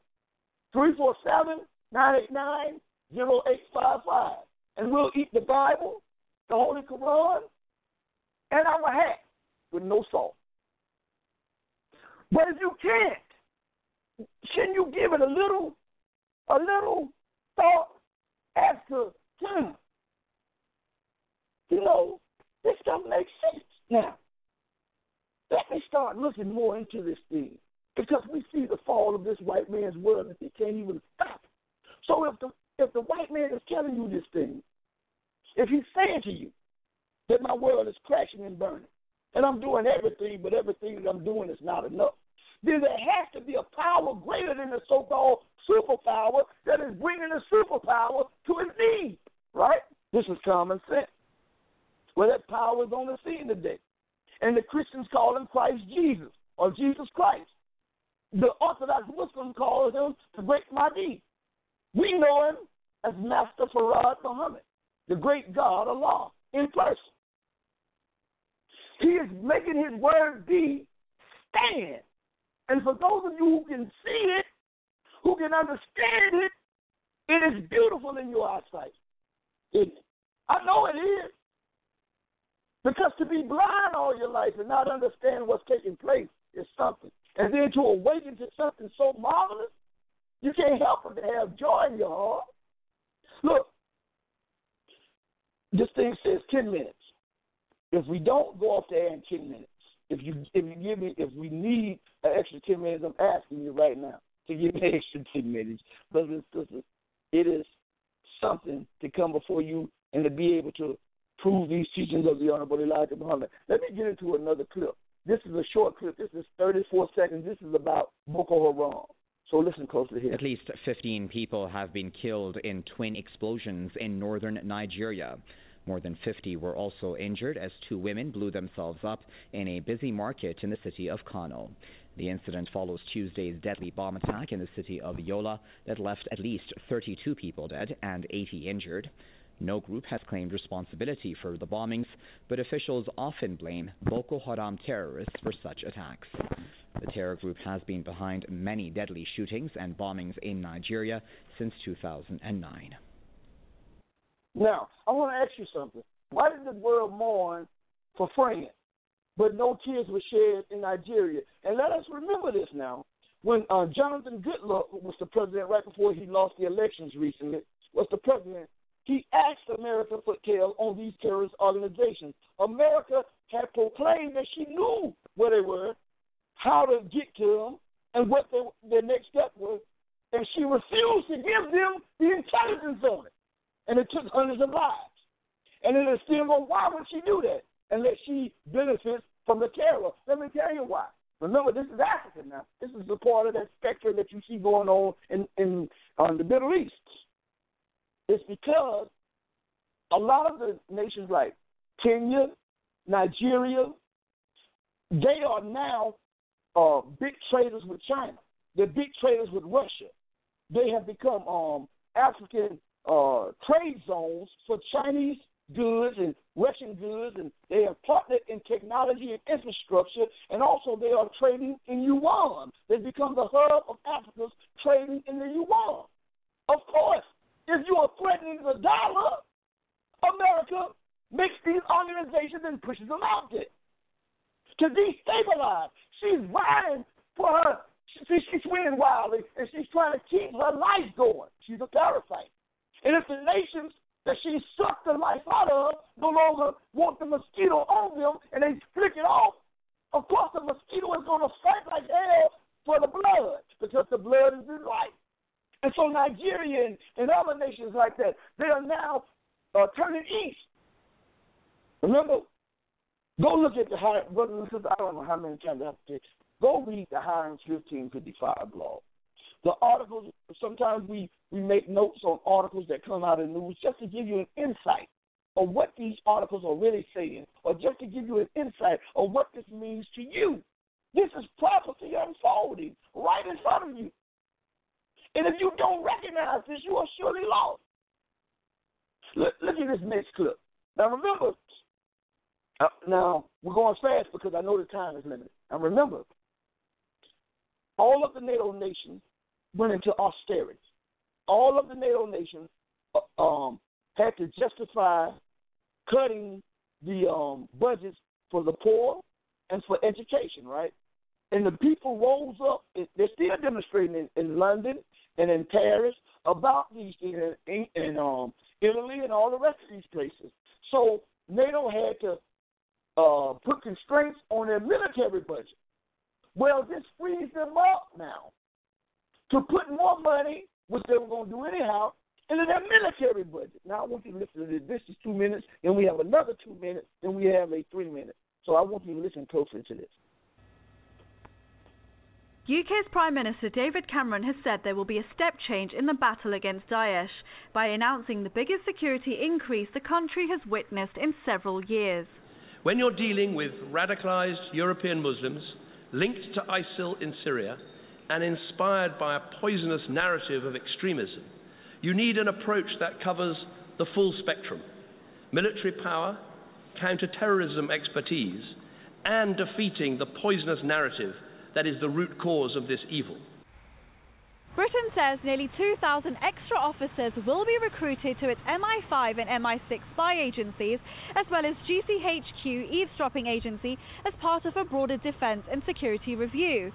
347-989-0855. And we'll eat the Bible, the Holy Quran, and our hat with no salt. But if you can't, shouldn't you give it a little thought as to, this stuff makes sense. Now, let me start looking more into this thing, because we see the fall of this white man's world and he can't even stop it. So if the white man is telling you this thing, if he's saying to you that my world is crashing and burning, and I'm doing everything, but everything that I'm doing is not enough, then there has to be a power greater than the so-called superpower that is bringing the superpower to its need, right? This is common sense. Well, that power is on the scene today. And the Christians call him Christ Jesus, or Jesus Christ. The Orthodox Muslims call him the Great Mahdi. We know him as Master Farad Muhammad, the great God Allah in person. He is making his word be stand. And for those of you who can see it, who can understand it, it is beautiful in your eyesight. I know it is. Because to be blind all your life and not understand what's taking place is something. And then to awaken to something so marvelous, you can't help but to have joy in your heart. Look, this thing says 10 minutes. If we don't go off the air in 10 minutes, if we need an extra 10 minutes, I'm asking you right now to give me an extra 10 minutes. Brothers and sisters, it is something to come before you and to be able to prove these teachings of the Honorable Elijah Muhammad. Let me get into another clip. This is a short clip. This is 34 seconds. This is about Boko Haram. So listen closely here. At least 15 people have been killed in twin explosions in northern Nigeria. More than 50 were also injured as 2 women blew themselves up in a busy market in the city of Kano. The incident follows Tuesday's deadly bomb attack in the city of Yola that left at least 32 people dead and 80 injured. No group has claimed responsibility for the bombings, but officials often blame Boko Haram terrorists for such attacks. The terror group has been behind many deadly shootings and bombings in Nigeria since 2009. Now, I want to ask you something. Why did the world mourn for France, but no tears were shed in Nigeria? And let us remember this now. When Jonathan Goodluck was the president right before he lost the elections recently, was the president, he asked America for details on these terrorist organizations. America had proclaimed that she knew where they were, how to get to them, and what their next step was, and she refused to give them the intelligence on it. And it took hundreds of lives. And it is still, well, why would she do that unless she benefits from the terror? Let me tell you why. Remember, this is Africa now. This is the part of that spectrum that you see going on in the Middle East. It's because a lot of the nations like Kenya, Nigeria, they are now big traders with China. They're big traders with Russia. They have become African trade zones for Chinese goods and Russian goods, and they have partnered in technology and infrastructure, and also they are trading in yuan. They've become the hub of Africa's trading in the yuan. Of course, if you are threatening the dollar, America makes these organizations and pushes them out there to destabilize. She's vying for her. She's winning wildly, and she's trying to keep her life going. She's a parasite. And if the nations that she sucked the life out of no longer want the mosquito on them and they flick it off, of course the mosquito is going to fight like hell for the blood because the blood is his life. And so Nigeria and other nations like that, they are now turning east. Remember, go look at the Hiram, I don't know how many times I have to say, go read the Hiram 1555 blog. The articles, sometimes we make notes on articles that come out of the news just to give you an insight on what these articles are really saying, or just to give you an insight on what this means to you. This is prophecy unfolding right in front of you. And if you don't recognize this, you are surely lost. Look at this next clip. Now remember, now we're going fast because I know the time is limited. Now remember, all of the NATO nations went into austerity. All of the NATO nations had to justify cutting the budgets for the poor and for education, right? And the people rose up. They're still demonstrating in London and in Paris about these things, in Italy and all the rest of these places. So NATO had to put constraints on their military budget. Well, this frees them up now to put more money, which they were going to do anyhow, into their military budget. Now, I want you to listen to this. This is 2 minutes, then we have another 2 minutes, then we have a 3 minute. So I want you to listen closely to this. UK's Prime Minister David Cameron has said there will be a step change in the battle against Daesh by announcing the biggest security increase the country has witnessed in several years. When you're dealing with radicalized European Muslims linked to ISIL in Syria and inspired by a poisonous narrative of extremism, you need an approach that covers the full spectrum: military power, counter-terrorism expertise, and defeating the poisonous narrative that is the root cause of this evil. Britain says nearly 2,000 extra officers will be recruited to its MI5 and MI6 spy agencies, as well as GCHQ eavesdropping agency, as part of a broader defence and security review.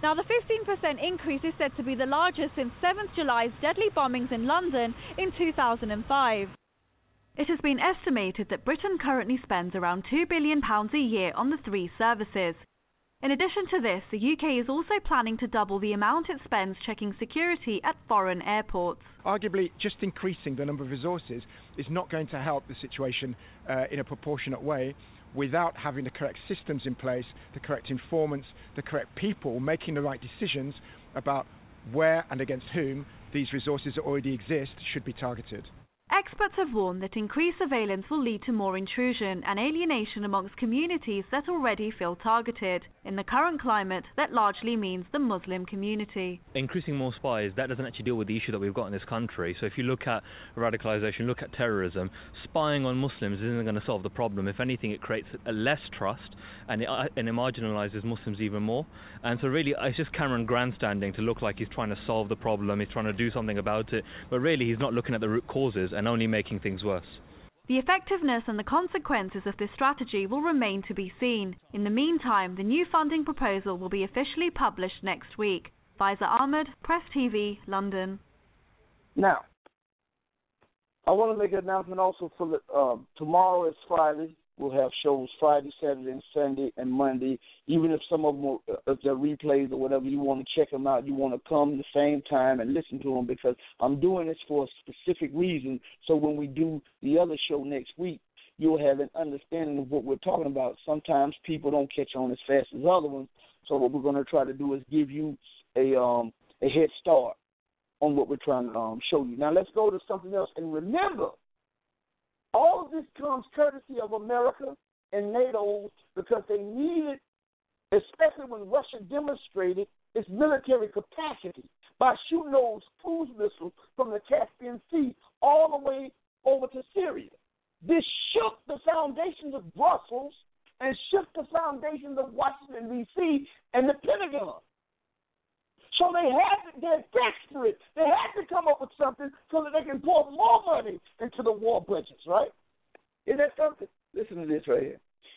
Now, the 15% increase is said to be the largest since 7th July's deadly bombings in London in 2005. It has been estimated that Britain currently spends around £2 billion a year on the three services. In addition to this, the UK is also planning to double the amount it spends checking security at foreign airports. Arguably, just increasing the number of resources is not going to help the situation in a proportionate way without having the correct systems in place, the correct informants, the correct people making the right decisions about where and against whom these resources that already exist should be targeted. Experts have warned that increased surveillance will lead to more intrusion and alienation amongst communities that already feel targeted. In the current climate, that largely means the Muslim community. Increasing more spies, that doesn't actually deal with the issue that we've got in this country. So if you look at radicalization, look at terrorism, spying on Muslims isn't going to solve the problem. If anything, it creates a less trust and it marginalizes Muslims even more. And so really, it's just Cameron grandstanding to look like he's trying to solve the problem, he's trying to do something about it, but really he's not looking at the root causes and only making things worse. The effectiveness and the consequences of this strategy will remain to be seen. In the meantime, the new funding proposal will be officially published next week. Faiza Ahmed, Press TV, London. Now, I want to make an announcement also for tomorrow is Friday. We'll have shows Friday, Saturday, and Sunday, and Monday. Even if some of them, if they're replays or whatever, you want to check them out, you want to come the same time and listen to them, because I'm doing this for a specific reason. So when we do the other show next week, you'll have an understanding of what we're talking about. Sometimes people don't catch on as fast as other ones. So what we're going to try to do is give you a head start on what we're trying to show you. Now let's go to something else. And remember, all of this comes courtesy of America and NATO, because they needed, especially when Russia demonstrated its military capacity by shooting those cruise missiles from the Caspian Sea all the way over to Syria. This shook the foundations of Brussels and shook the foundations of Washington, D.C. and the Pentagon. So they're desperate. They had to come up with something so that they can pour more money into the war budgets, right? Is that something? Listen to this right here.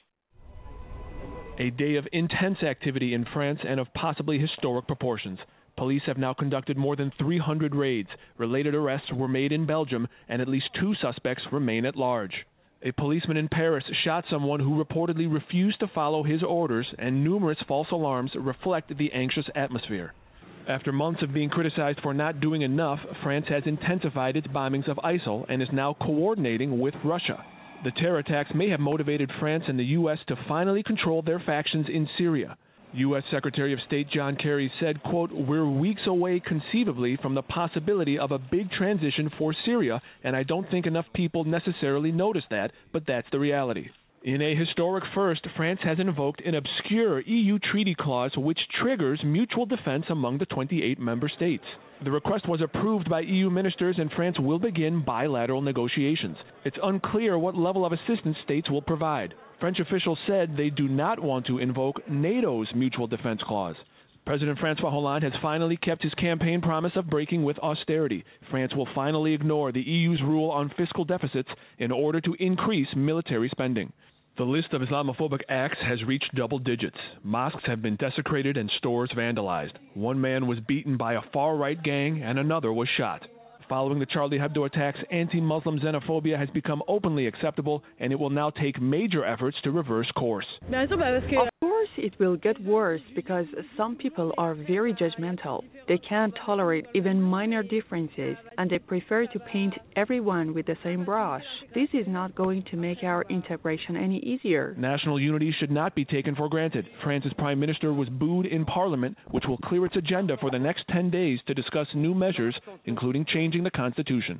A day of intense activity in France and of possibly historic proportions. Police have now conducted more than 300 raids. Related arrests were made in Belgium, and at least 2 suspects remain at large. A policeman in Paris shot someone who reportedly refused to follow his orders, and numerous false alarms reflect the anxious atmosphere. After months of being criticized for not doing enough, France has intensified its bombings of ISIL and is now coordinating with Russia. The terror attacks may have motivated France and the U.S. to finally control their factions in Syria. U.S. Secretary of State John Kerry said, quote, "We're weeks away conceivably from the possibility of a big transition for Syria, and I don't think enough people necessarily notice that, but that's the reality." In a historic first, France has invoked an obscure EU treaty clause which triggers mutual defense among the 28 member states. The request was approved by EU ministers, and France will begin bilateral negotiations. It's unclear what level of assistance states will provide. French officials said they do not want to invoke NATO's mutual defense clause. President François Hollande has finally kept his campaign promise of breaking with austerity. France will finally ignore the EU's rule on fiscal deficits in order to increase military spending. The list of Islamophobic acts has reached double digits. Mosques have been desecrated and stores vandalized. One man was beaten by a far-right gang and another was shot. Following the Charlie Hebdo attacks, anti-Muslim xenophobia has become openly acceptable, and it will now take major efforts to reverse course. Of course it will get worse, because some people are very judgmental. They can't tolerate even minor differences, and they prefer to paint everyone with the same brush. This is not going to make our integration any easier. National unity should not be taken for granted. France's prime minister was booed in parliament, which will clear its agenda for the next 10 days to discuss new measures, including changing the constitution.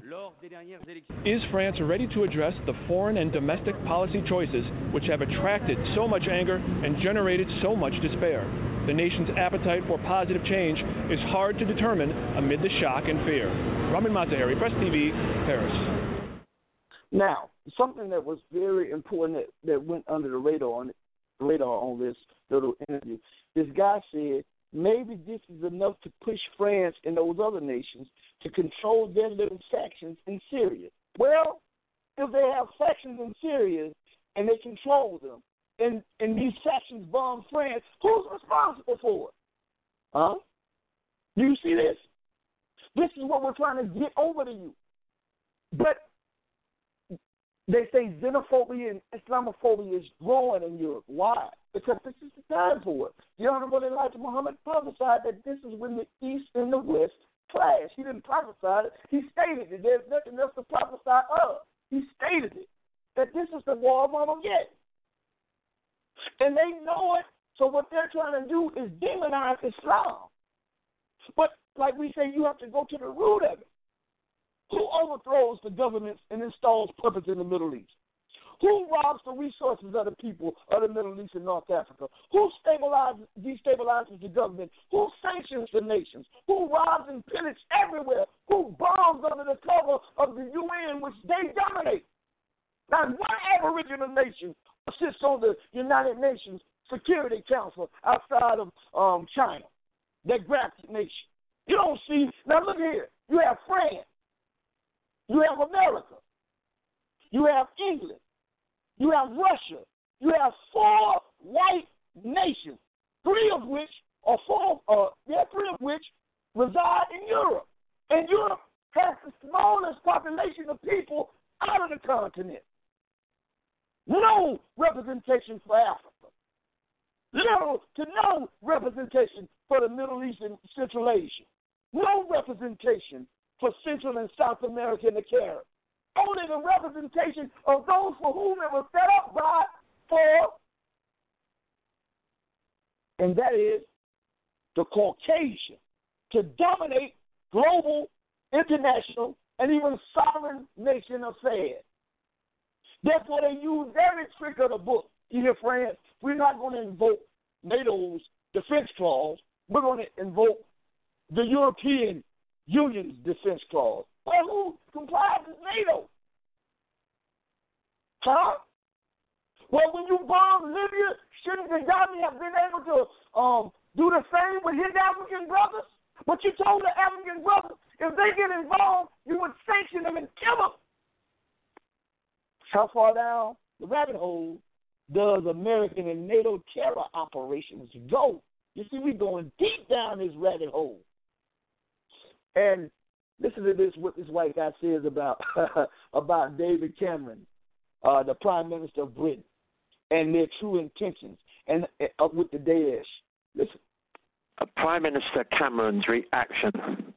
Is France ready to address the foreign and domestic policy choices which have attracted so much anger and generated so much despair? The nation's appetite for positive change is hard to determine amid the shock and fear. Ramin Mazaheri, Press TV, Paris. Now, something that was very important that went under the radar on this little interview, this guy said, maybe this is enough to push France and those other nations to control their little factions in Syria. Well, if they have factions in Syria and they control them, and these factions bomb France, who's responsible for it? Huh? Do you see this? This is what we're trying to get over to you. But they say xenophobia and Islamophobia is growing in Europe. Why? Because this is the time for it. The Honorable Elijah Muhammad prophesied that this is when the East and the West clash. He didn't prophesy it. He stated it. There's nothing else to prophesy of. He stated it, that this is the war of Armageddon. And they know it, so what they're trying to do is demonize Islam. But like we say, you have to go to the root of it. Who overthrows the governments and installs puppets in the Middle East? Who robs the resources of the people of the Middle East and North Africa? Who destabilizes the government? Who sanctions the nations? Who robs and pillages everywhere? Who bombs under the cover of the UN, which they dominate? Not one aboriginal nation sits on the United Nations Security Council outside of China, that graphic nation. You don't see. Now look here. You have France. You have America. You have England. You have Russia. You have 4 white nations, 3 of which reside in Europe. And Europe has the smallest population of people out of the continent. No representation for Africa. No representation for the Middle East and Central Asia. No representation for Central and South America and the Caribbean. Only the representation of those for whom it was set up by, and that is the Caucasian, to dominate global, international, and even sovereign nation affairs. Therefore, they use every trick of the book. You hear, friends? We're not going to invoke NATO's defense clause. We're going to invoke the European Union's defense clause. Well, who complies with NATO? Huh? Well, when you bomb Libya, shouldn't Gaddafi have been able to do the same with his African brothers? But you told the African brothers, if they get involved, you would sanction them and kill them. How far down the rabbit hole does American and NATO terror operations go? You see, we're going deep down this rabbit hole. And listen to this, what this white guy says about about David Cameron, the Prime Minister of Britain, and their true intentions, and with the Daesh. Listen. Prime Minister Cameron's reaction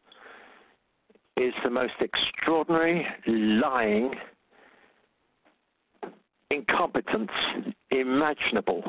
is the most extraordinary, lying incompetence imaginable.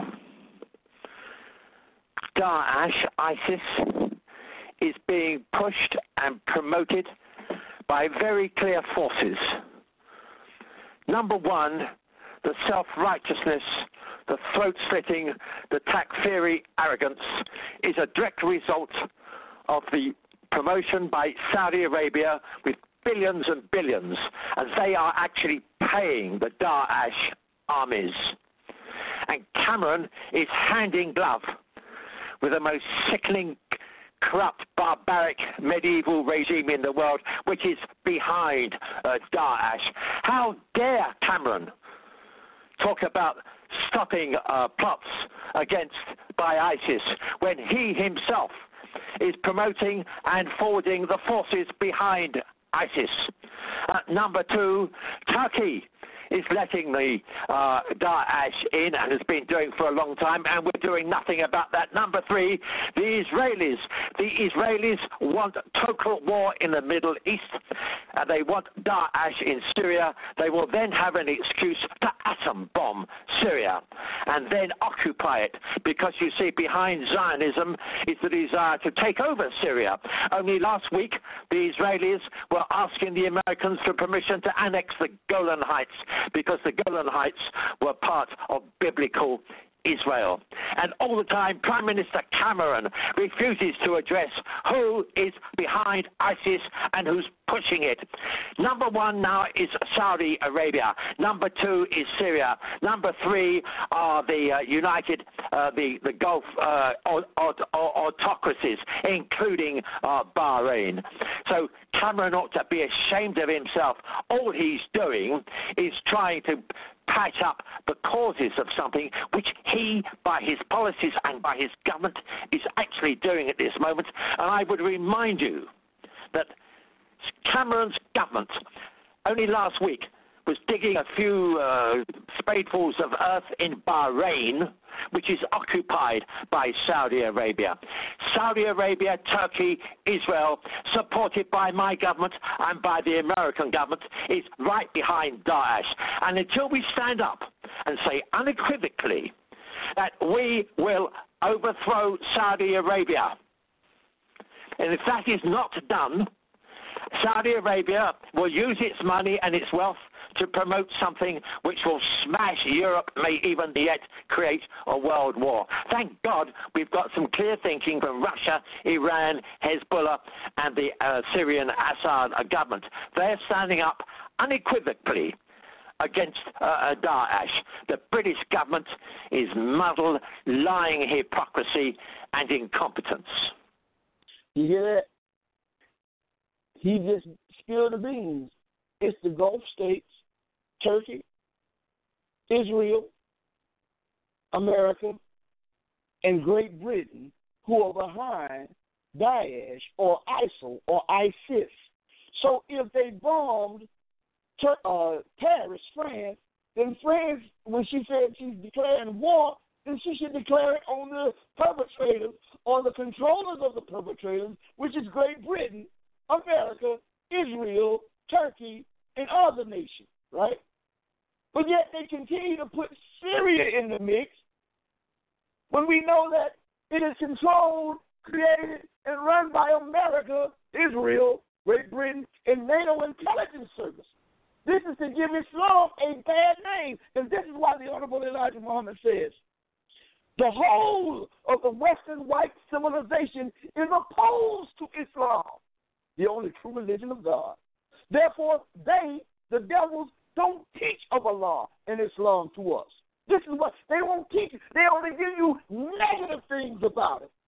Daesh, ISIS, is being pushed and promoted by very clear forces. Number one, the self-righteousness, the throat-slitting, the takfiri arrogance is a direct result of the promotion by Saudi Arabia with billions and billions, as they are actually paying the Daesh armies. And Cameron is hand in glove with the most sickening, corrupt, barbaric, medieval regime in the world, which is behind Daesh. How dare Cameron talk about stopping plots by ISIS when he himself is promoting and forwarding the forces behind ISIS. Number two, Turkey is letting the Daesh in and has been doing for a long time, and we're doing nothing about that. Number three, the Israelis want total war in the Middle East, and they want Daesh in Syria. They will then have an excuse to atom bomb Syria and then occupy it, because you see, behind Zionism is the desire to take over Syria. Only last week, the Israelis were asking the Americans for permission to annex the Golan Heights, because the Golan Heights were part of biblical Israel. And all the time, Prime Minister Cameron refuses to address who is behind ISIS and who's pushing it. Number one now is Saudi Arabia. Number two is Syria. Number three are the the Gulf autocracies, including Bahrain. So Cameron ought to be ashamed of himself. All he's doing is trying to patch up the causes of something which he, by his policies and by his government, is actually doing at this moment. And I would remind you that Cameron's government only last week was digging a few spadefuls of earth in Bahrain, which is occupied by Saudi Arabia. Saudi Arabia, Turkey, Israel, supported by my government and by the American government, is right behind Daesh. And until we stand up and say unequivocally that we will overthrow Saudi Arabia, and if that is not done, Saudi Arabia will use its money and its wealth to promote something which will smash Europe, may even yet create a world war. Thank God we've got some clear thinking from Russia, Iran, Hezbollah, and the Syrian Assad government. They're standing up unequivocally against Daesh. The British government is muddled, lying hypocrisy and incompetence. You hear that? He just spilled the beans. It's the Gulf states, Turkey, Israel, America, and Great Britain who are behind Daesh or ISIL or ISIS. So if they bombed Paris, France, then France, when she said she's declaring war, then she should declare it on the perpetrators or the controllers of the perpetrators, which is Great Britain, America, Israel, Turkey, and other nations, right? But yet they continue to put Syria in the mix when we know that it is controlled, created, and run by America, Israel, Great Britain, and NATO intelligence service. This is to give Islam a bad name, and this is why the Honorable Elijah Muhammad says, the whole of the Western white civilization is opposed to Islam, the only true religion of God. Therefore, they, the devils, don't teach of Allah and Islam to us. This is what they won't teach. They only give you negative things about it.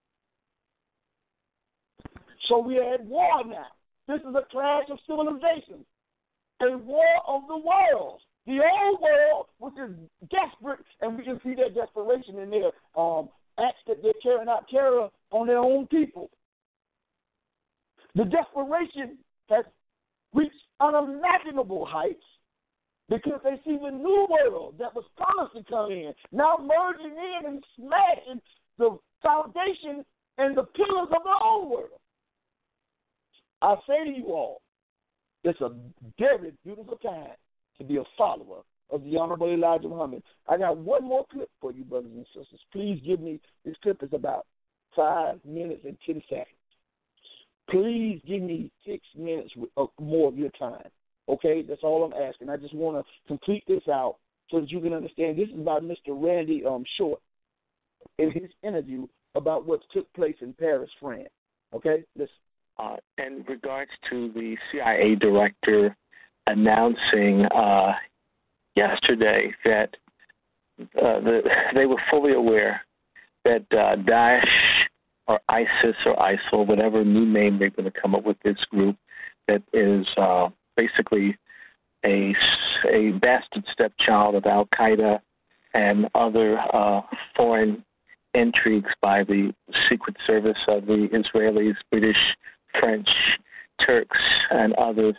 So we are at war now. This is a clash of civilizations, a war of the worlds. The old world, which is desperate, and we can see their desperation in their acts that they're carrying out terror on their own people. The desperation has reached unimaginable heights because they see the new world that was promised to come in, now merging in and smashing the foundation and the pillars of the old world. I say to you all, it's a very beautiful time to be a follower of the Honorable Elijah Muhammad. I got one more clip for you, brothers and sisters. Please give me, this clip is about 5 minutes and 10 seconds. Please give me 6 minutes more of your time, okay? That's all I'm asking. I just want to complete this out so that you can understand. This is about Mr. Randy Short in his interview about what took place in Paris, France, okay? Listen. In regards to the CIA director announcing yesterday that they were fully aware that Daesh or ISIS or ISIL, whatever new name they're going to come up with, this group that is basically a bastard stepchild of Al-Qaeda and other foreign intrigues by the Secret Service of the Israelis, British, French, Turks, and others.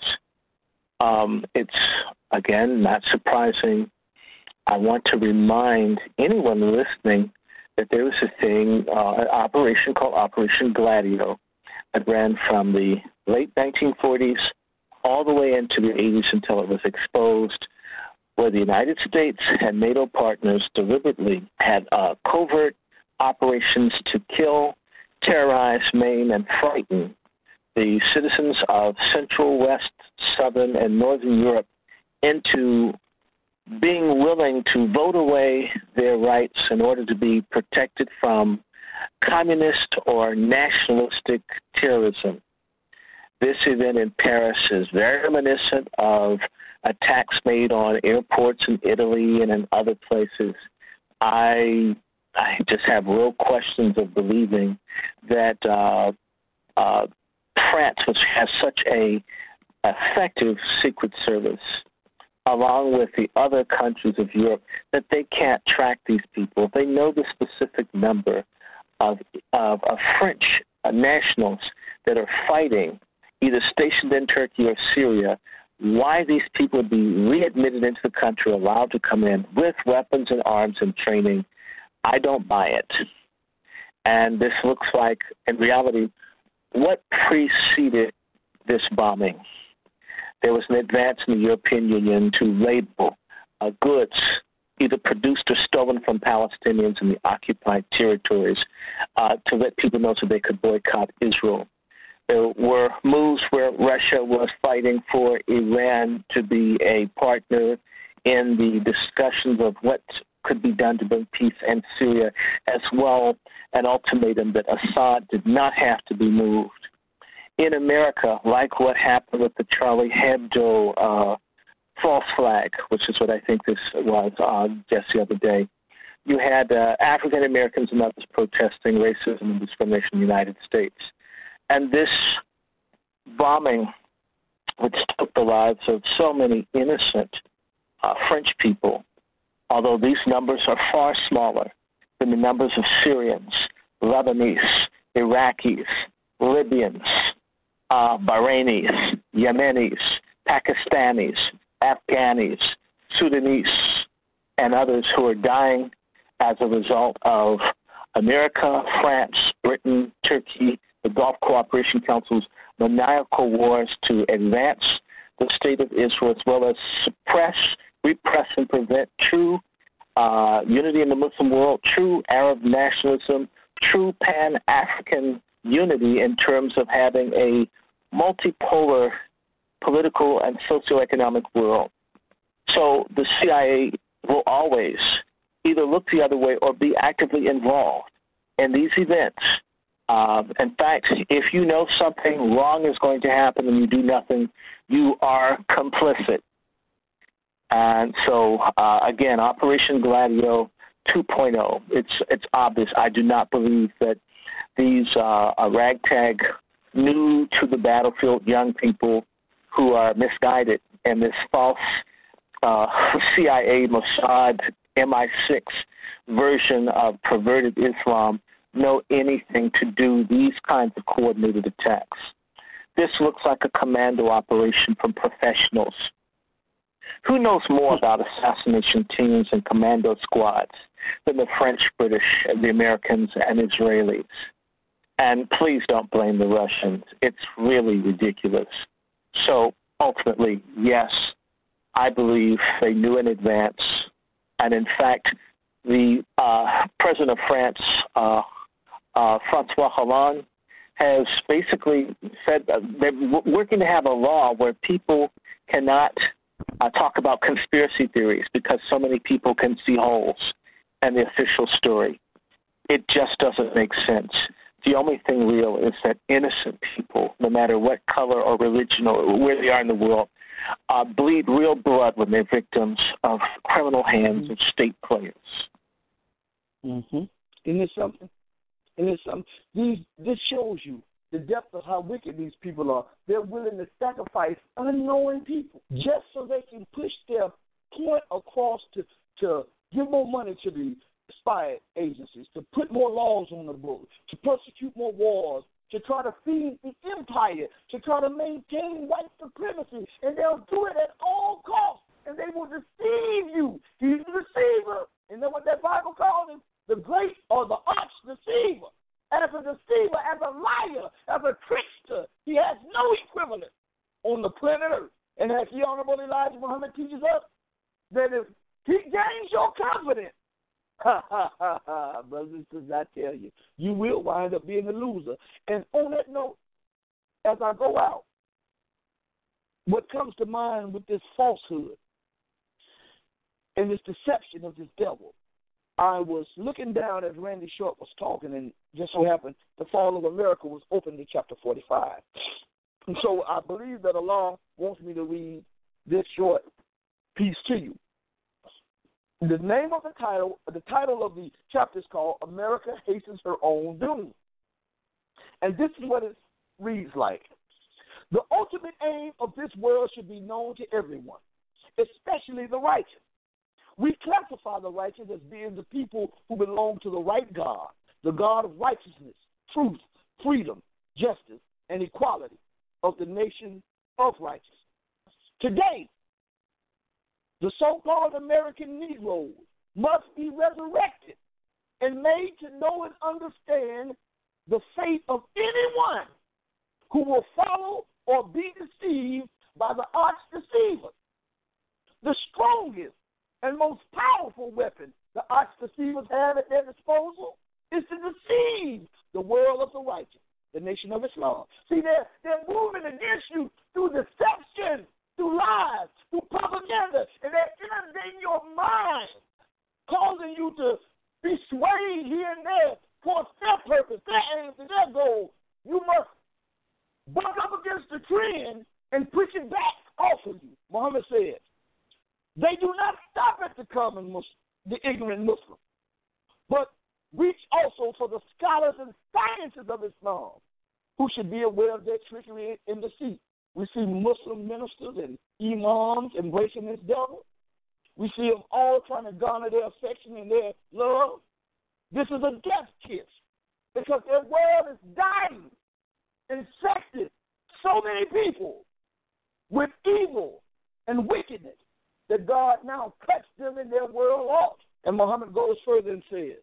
It's, again, not surprising. I want to remind anyone listening that there was a thing, an operation called Operation Gladio that ran from the late 1940s all the way into the 80s until it was exposed, where the United States and NATO partners deliberately had covert operations to kill, terrorize, maim, and frighten the citizens of Central, West, Southern, and Northern Europe into being willing to vote away their rights in order to be protected from communist or nationalistic terrorism. This event in Paris is very reminiscent of attacks made on airports in Italy and in other places. I just have real questions of believing that France, which has such a effective Secret Service, along with the other countries of Europe, that they can't track these people. They know the specific number of French nationals that are fighting, either stationed in Turkey or Syria. Why these people would be readmitted into the country, allowed to come in with weapons and arms and training, I don't buy it. And this looks like, in reality, what preceded this bombing? There was an advance in the European Union to label goods either produced or stolen from Palestinians in the occupied territories to let people know so they could boycott Israel. There were moves where Russia was fighting for Iran to be a partner in the discussions of what could be done to bring peace in Syria, as well an ultimatum that Assad did not have to be moved. In America, like what happened with the Charlie Hebdo false flag, which is what I think this was just the other day, you had African Americans and others protesting racism and discrimination in the United States. And this bombing, which took the lives of so many innocent French people, although these numbers are far smaller than the numbers of Syrians, Lebanese, Iraqis, Libyans, Bahrainis, Yemenis, Pakistanis, Afghanis, Sudanese, and others who are dying as a result of America, France, Britain, Turkey, the Gulf Cooperation Council's maniacal wars to advance the state of Israel, as well as suppress, repress, and prevent true unity in the Muslim world, true Arab nationalism, true Pan-African unity in terms of having a multipolar political and socioeconomic world. So the CIA will always either look the other way or be actively involved in these events. In fact, if you know something wrong is going to happen and you do nothing, you are complicit. And so, again, Operation Gladio 2.0, it's obvious. I do not believe that these ragtag, new to the battlefield young people who are misguided in this false CIA, Mossad, MI6 version of perverted Islam know anything to do these kinds of coordinated attacks. This looks like a commando operation from professionals. Who knows more about assassination teams and commando squads than the French, British, the Americans, and Israelis? And please don't blame the Russians. It's really ridiculous. So ultimately, yes, I believe they knew in advance. And in fact, the president of France, Francois Hollande, has basically said they're working to have a law where people cannot talk about conspiracy theories because so many people can see holes in the official story. It just doesn't make sense. The only thing real is that innocent people, no matter what color or religion or where they are in the world, bleed real blood when they're victims of criminal hands of state players. Mm-hmm. Isn't it something? This shows you the depth of how wicked these people are. They're willing to sacrifice unknowing people just so they can push their point across to give more money to the spy agencies, to put more laws on the books, to prosecute more wars, to try to feed the empire, to try to maintain white supremacy. And they'll do it at all costs. And they will deceive you. He's a deceiver. You know what that Bible calls him? The great or the arch deceiver. And as a deceiver, as a liar, as a trickster, he has no equivalent on the planet Earth. And as the Honorable Elijah Muhammad teaches us, that if he gains your confidence, brothers and sisters, I tell you, you will wind up being a loser. And on that note, as I go out, what comes to mind with this falsehood and this deception of this devil, I was looking down as Randy Short was talking, and just so happened the Fall of America was open to chapter 45. And so I believe that Allah wants me to read this short piece to you. The name of the title of the chapter is called America Hastens Her Own Doom. And this is what it reads like. The ultimate aim of this world should be known to everyone. especially the righteous. We classify the righteous as being the people who belong to the right God, the God of righteousness, truth, freedom, justice, and equality of the nation of righteousness. Today, the so-called American Negroes must be resurrected and made to know and understand the fate of anyone who will follow or be deceived by the arch deceiver. The strongest and most powerful weapon the arch deceivers have at their disposal is to deceive the world of the righteous, the nation of Islam. See, they're moving against you through deception, through lies, through propaganda, and they're inundating your mind, causing you to be swayed here and there towards their purpose, their aims, and their goal. You must buck up against the trend and push it back off of you. Muhammad said, they do not stop at the common Muslim, the ignorant Muslim, but reach also for the scholars and sciences of Islam, who should be aware of their trickery and deceit. We see Muslim ministers and imams embracing this devil. We see them all trying to garner their affection and their love. This is a death kiss because their world is dying, infected, so many people with evil and wickedness that God now cuts them in their world off. And Muhammad goes further and says,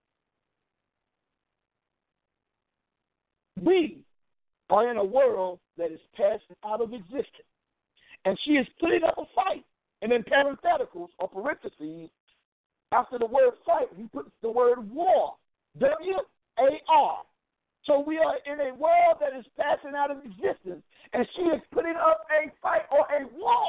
we are in a world that is passing out of existence. And she is putting up a fight. And in parentheticals or parentheses, after the word fight, he puts the word war. W-A-R. So we are in a world that is passing out of existence. And she is putting up a fight or a war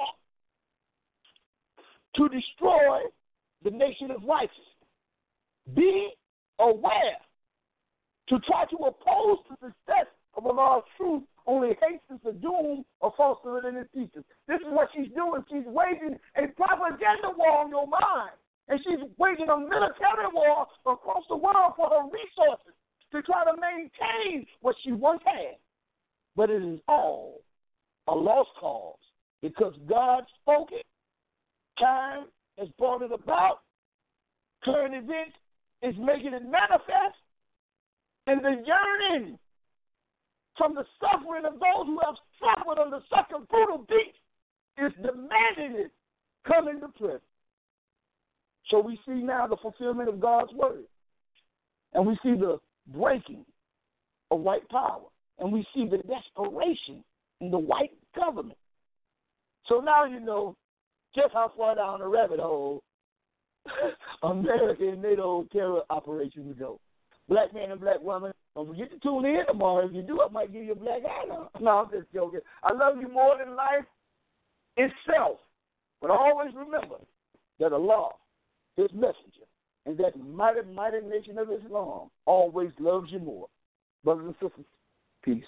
to destroy the nation of righteousness. Be aware. To try to oppose the success of Allah's truth only hastens the doom of falsehood in his teachings. This is what she's doing. She's waging a propaganda war on your mind. And she's waging a military war across the world for her resources to try to maintain what she once had. But it is all a lost cause because God spoke it. Time has brought it about. Current events is making it manifest. And the yearning from the suffering of those who have suffered under such a brutal beat is demanding it come into play. So we see now the fulfillment of God's word. And we see the breaking of white power. And we see the desperation in the white government. So now you know just how far down the rabbit hole American NATO terror operations go. Black man and black woman, don't forget to tune in tomorrow. If you do, I might give you a black eye now. No, I'm just joking. I love you more than life itself. But always remember that Allah, his messenger, and that mighty, mighty nation of Islam always loves you more. Brothers and sisters, peace.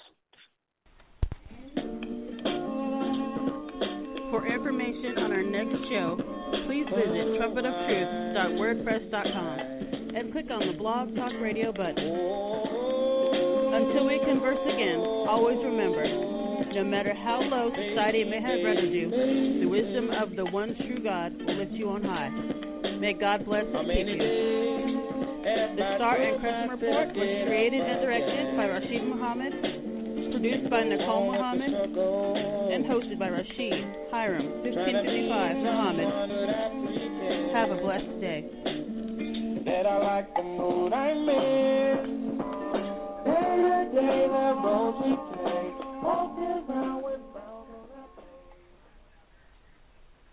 For information on our next show, please visit trumpetoftruth.wordpress.com and click on the Blog Talk Radio button. Until we converse again, always remember, no matter how low society may have rendered you, the wisdom of the one true God will lift you on high. May God bless and keep you. The Star and Crescent Report was created and directed by Rashid Muhammad, produced by Nicole Muhammad, and hosted by Rashid Hiram, 1555 Muhammad. Have a blessed day. That I like the mood I'm in. Day to day the roads we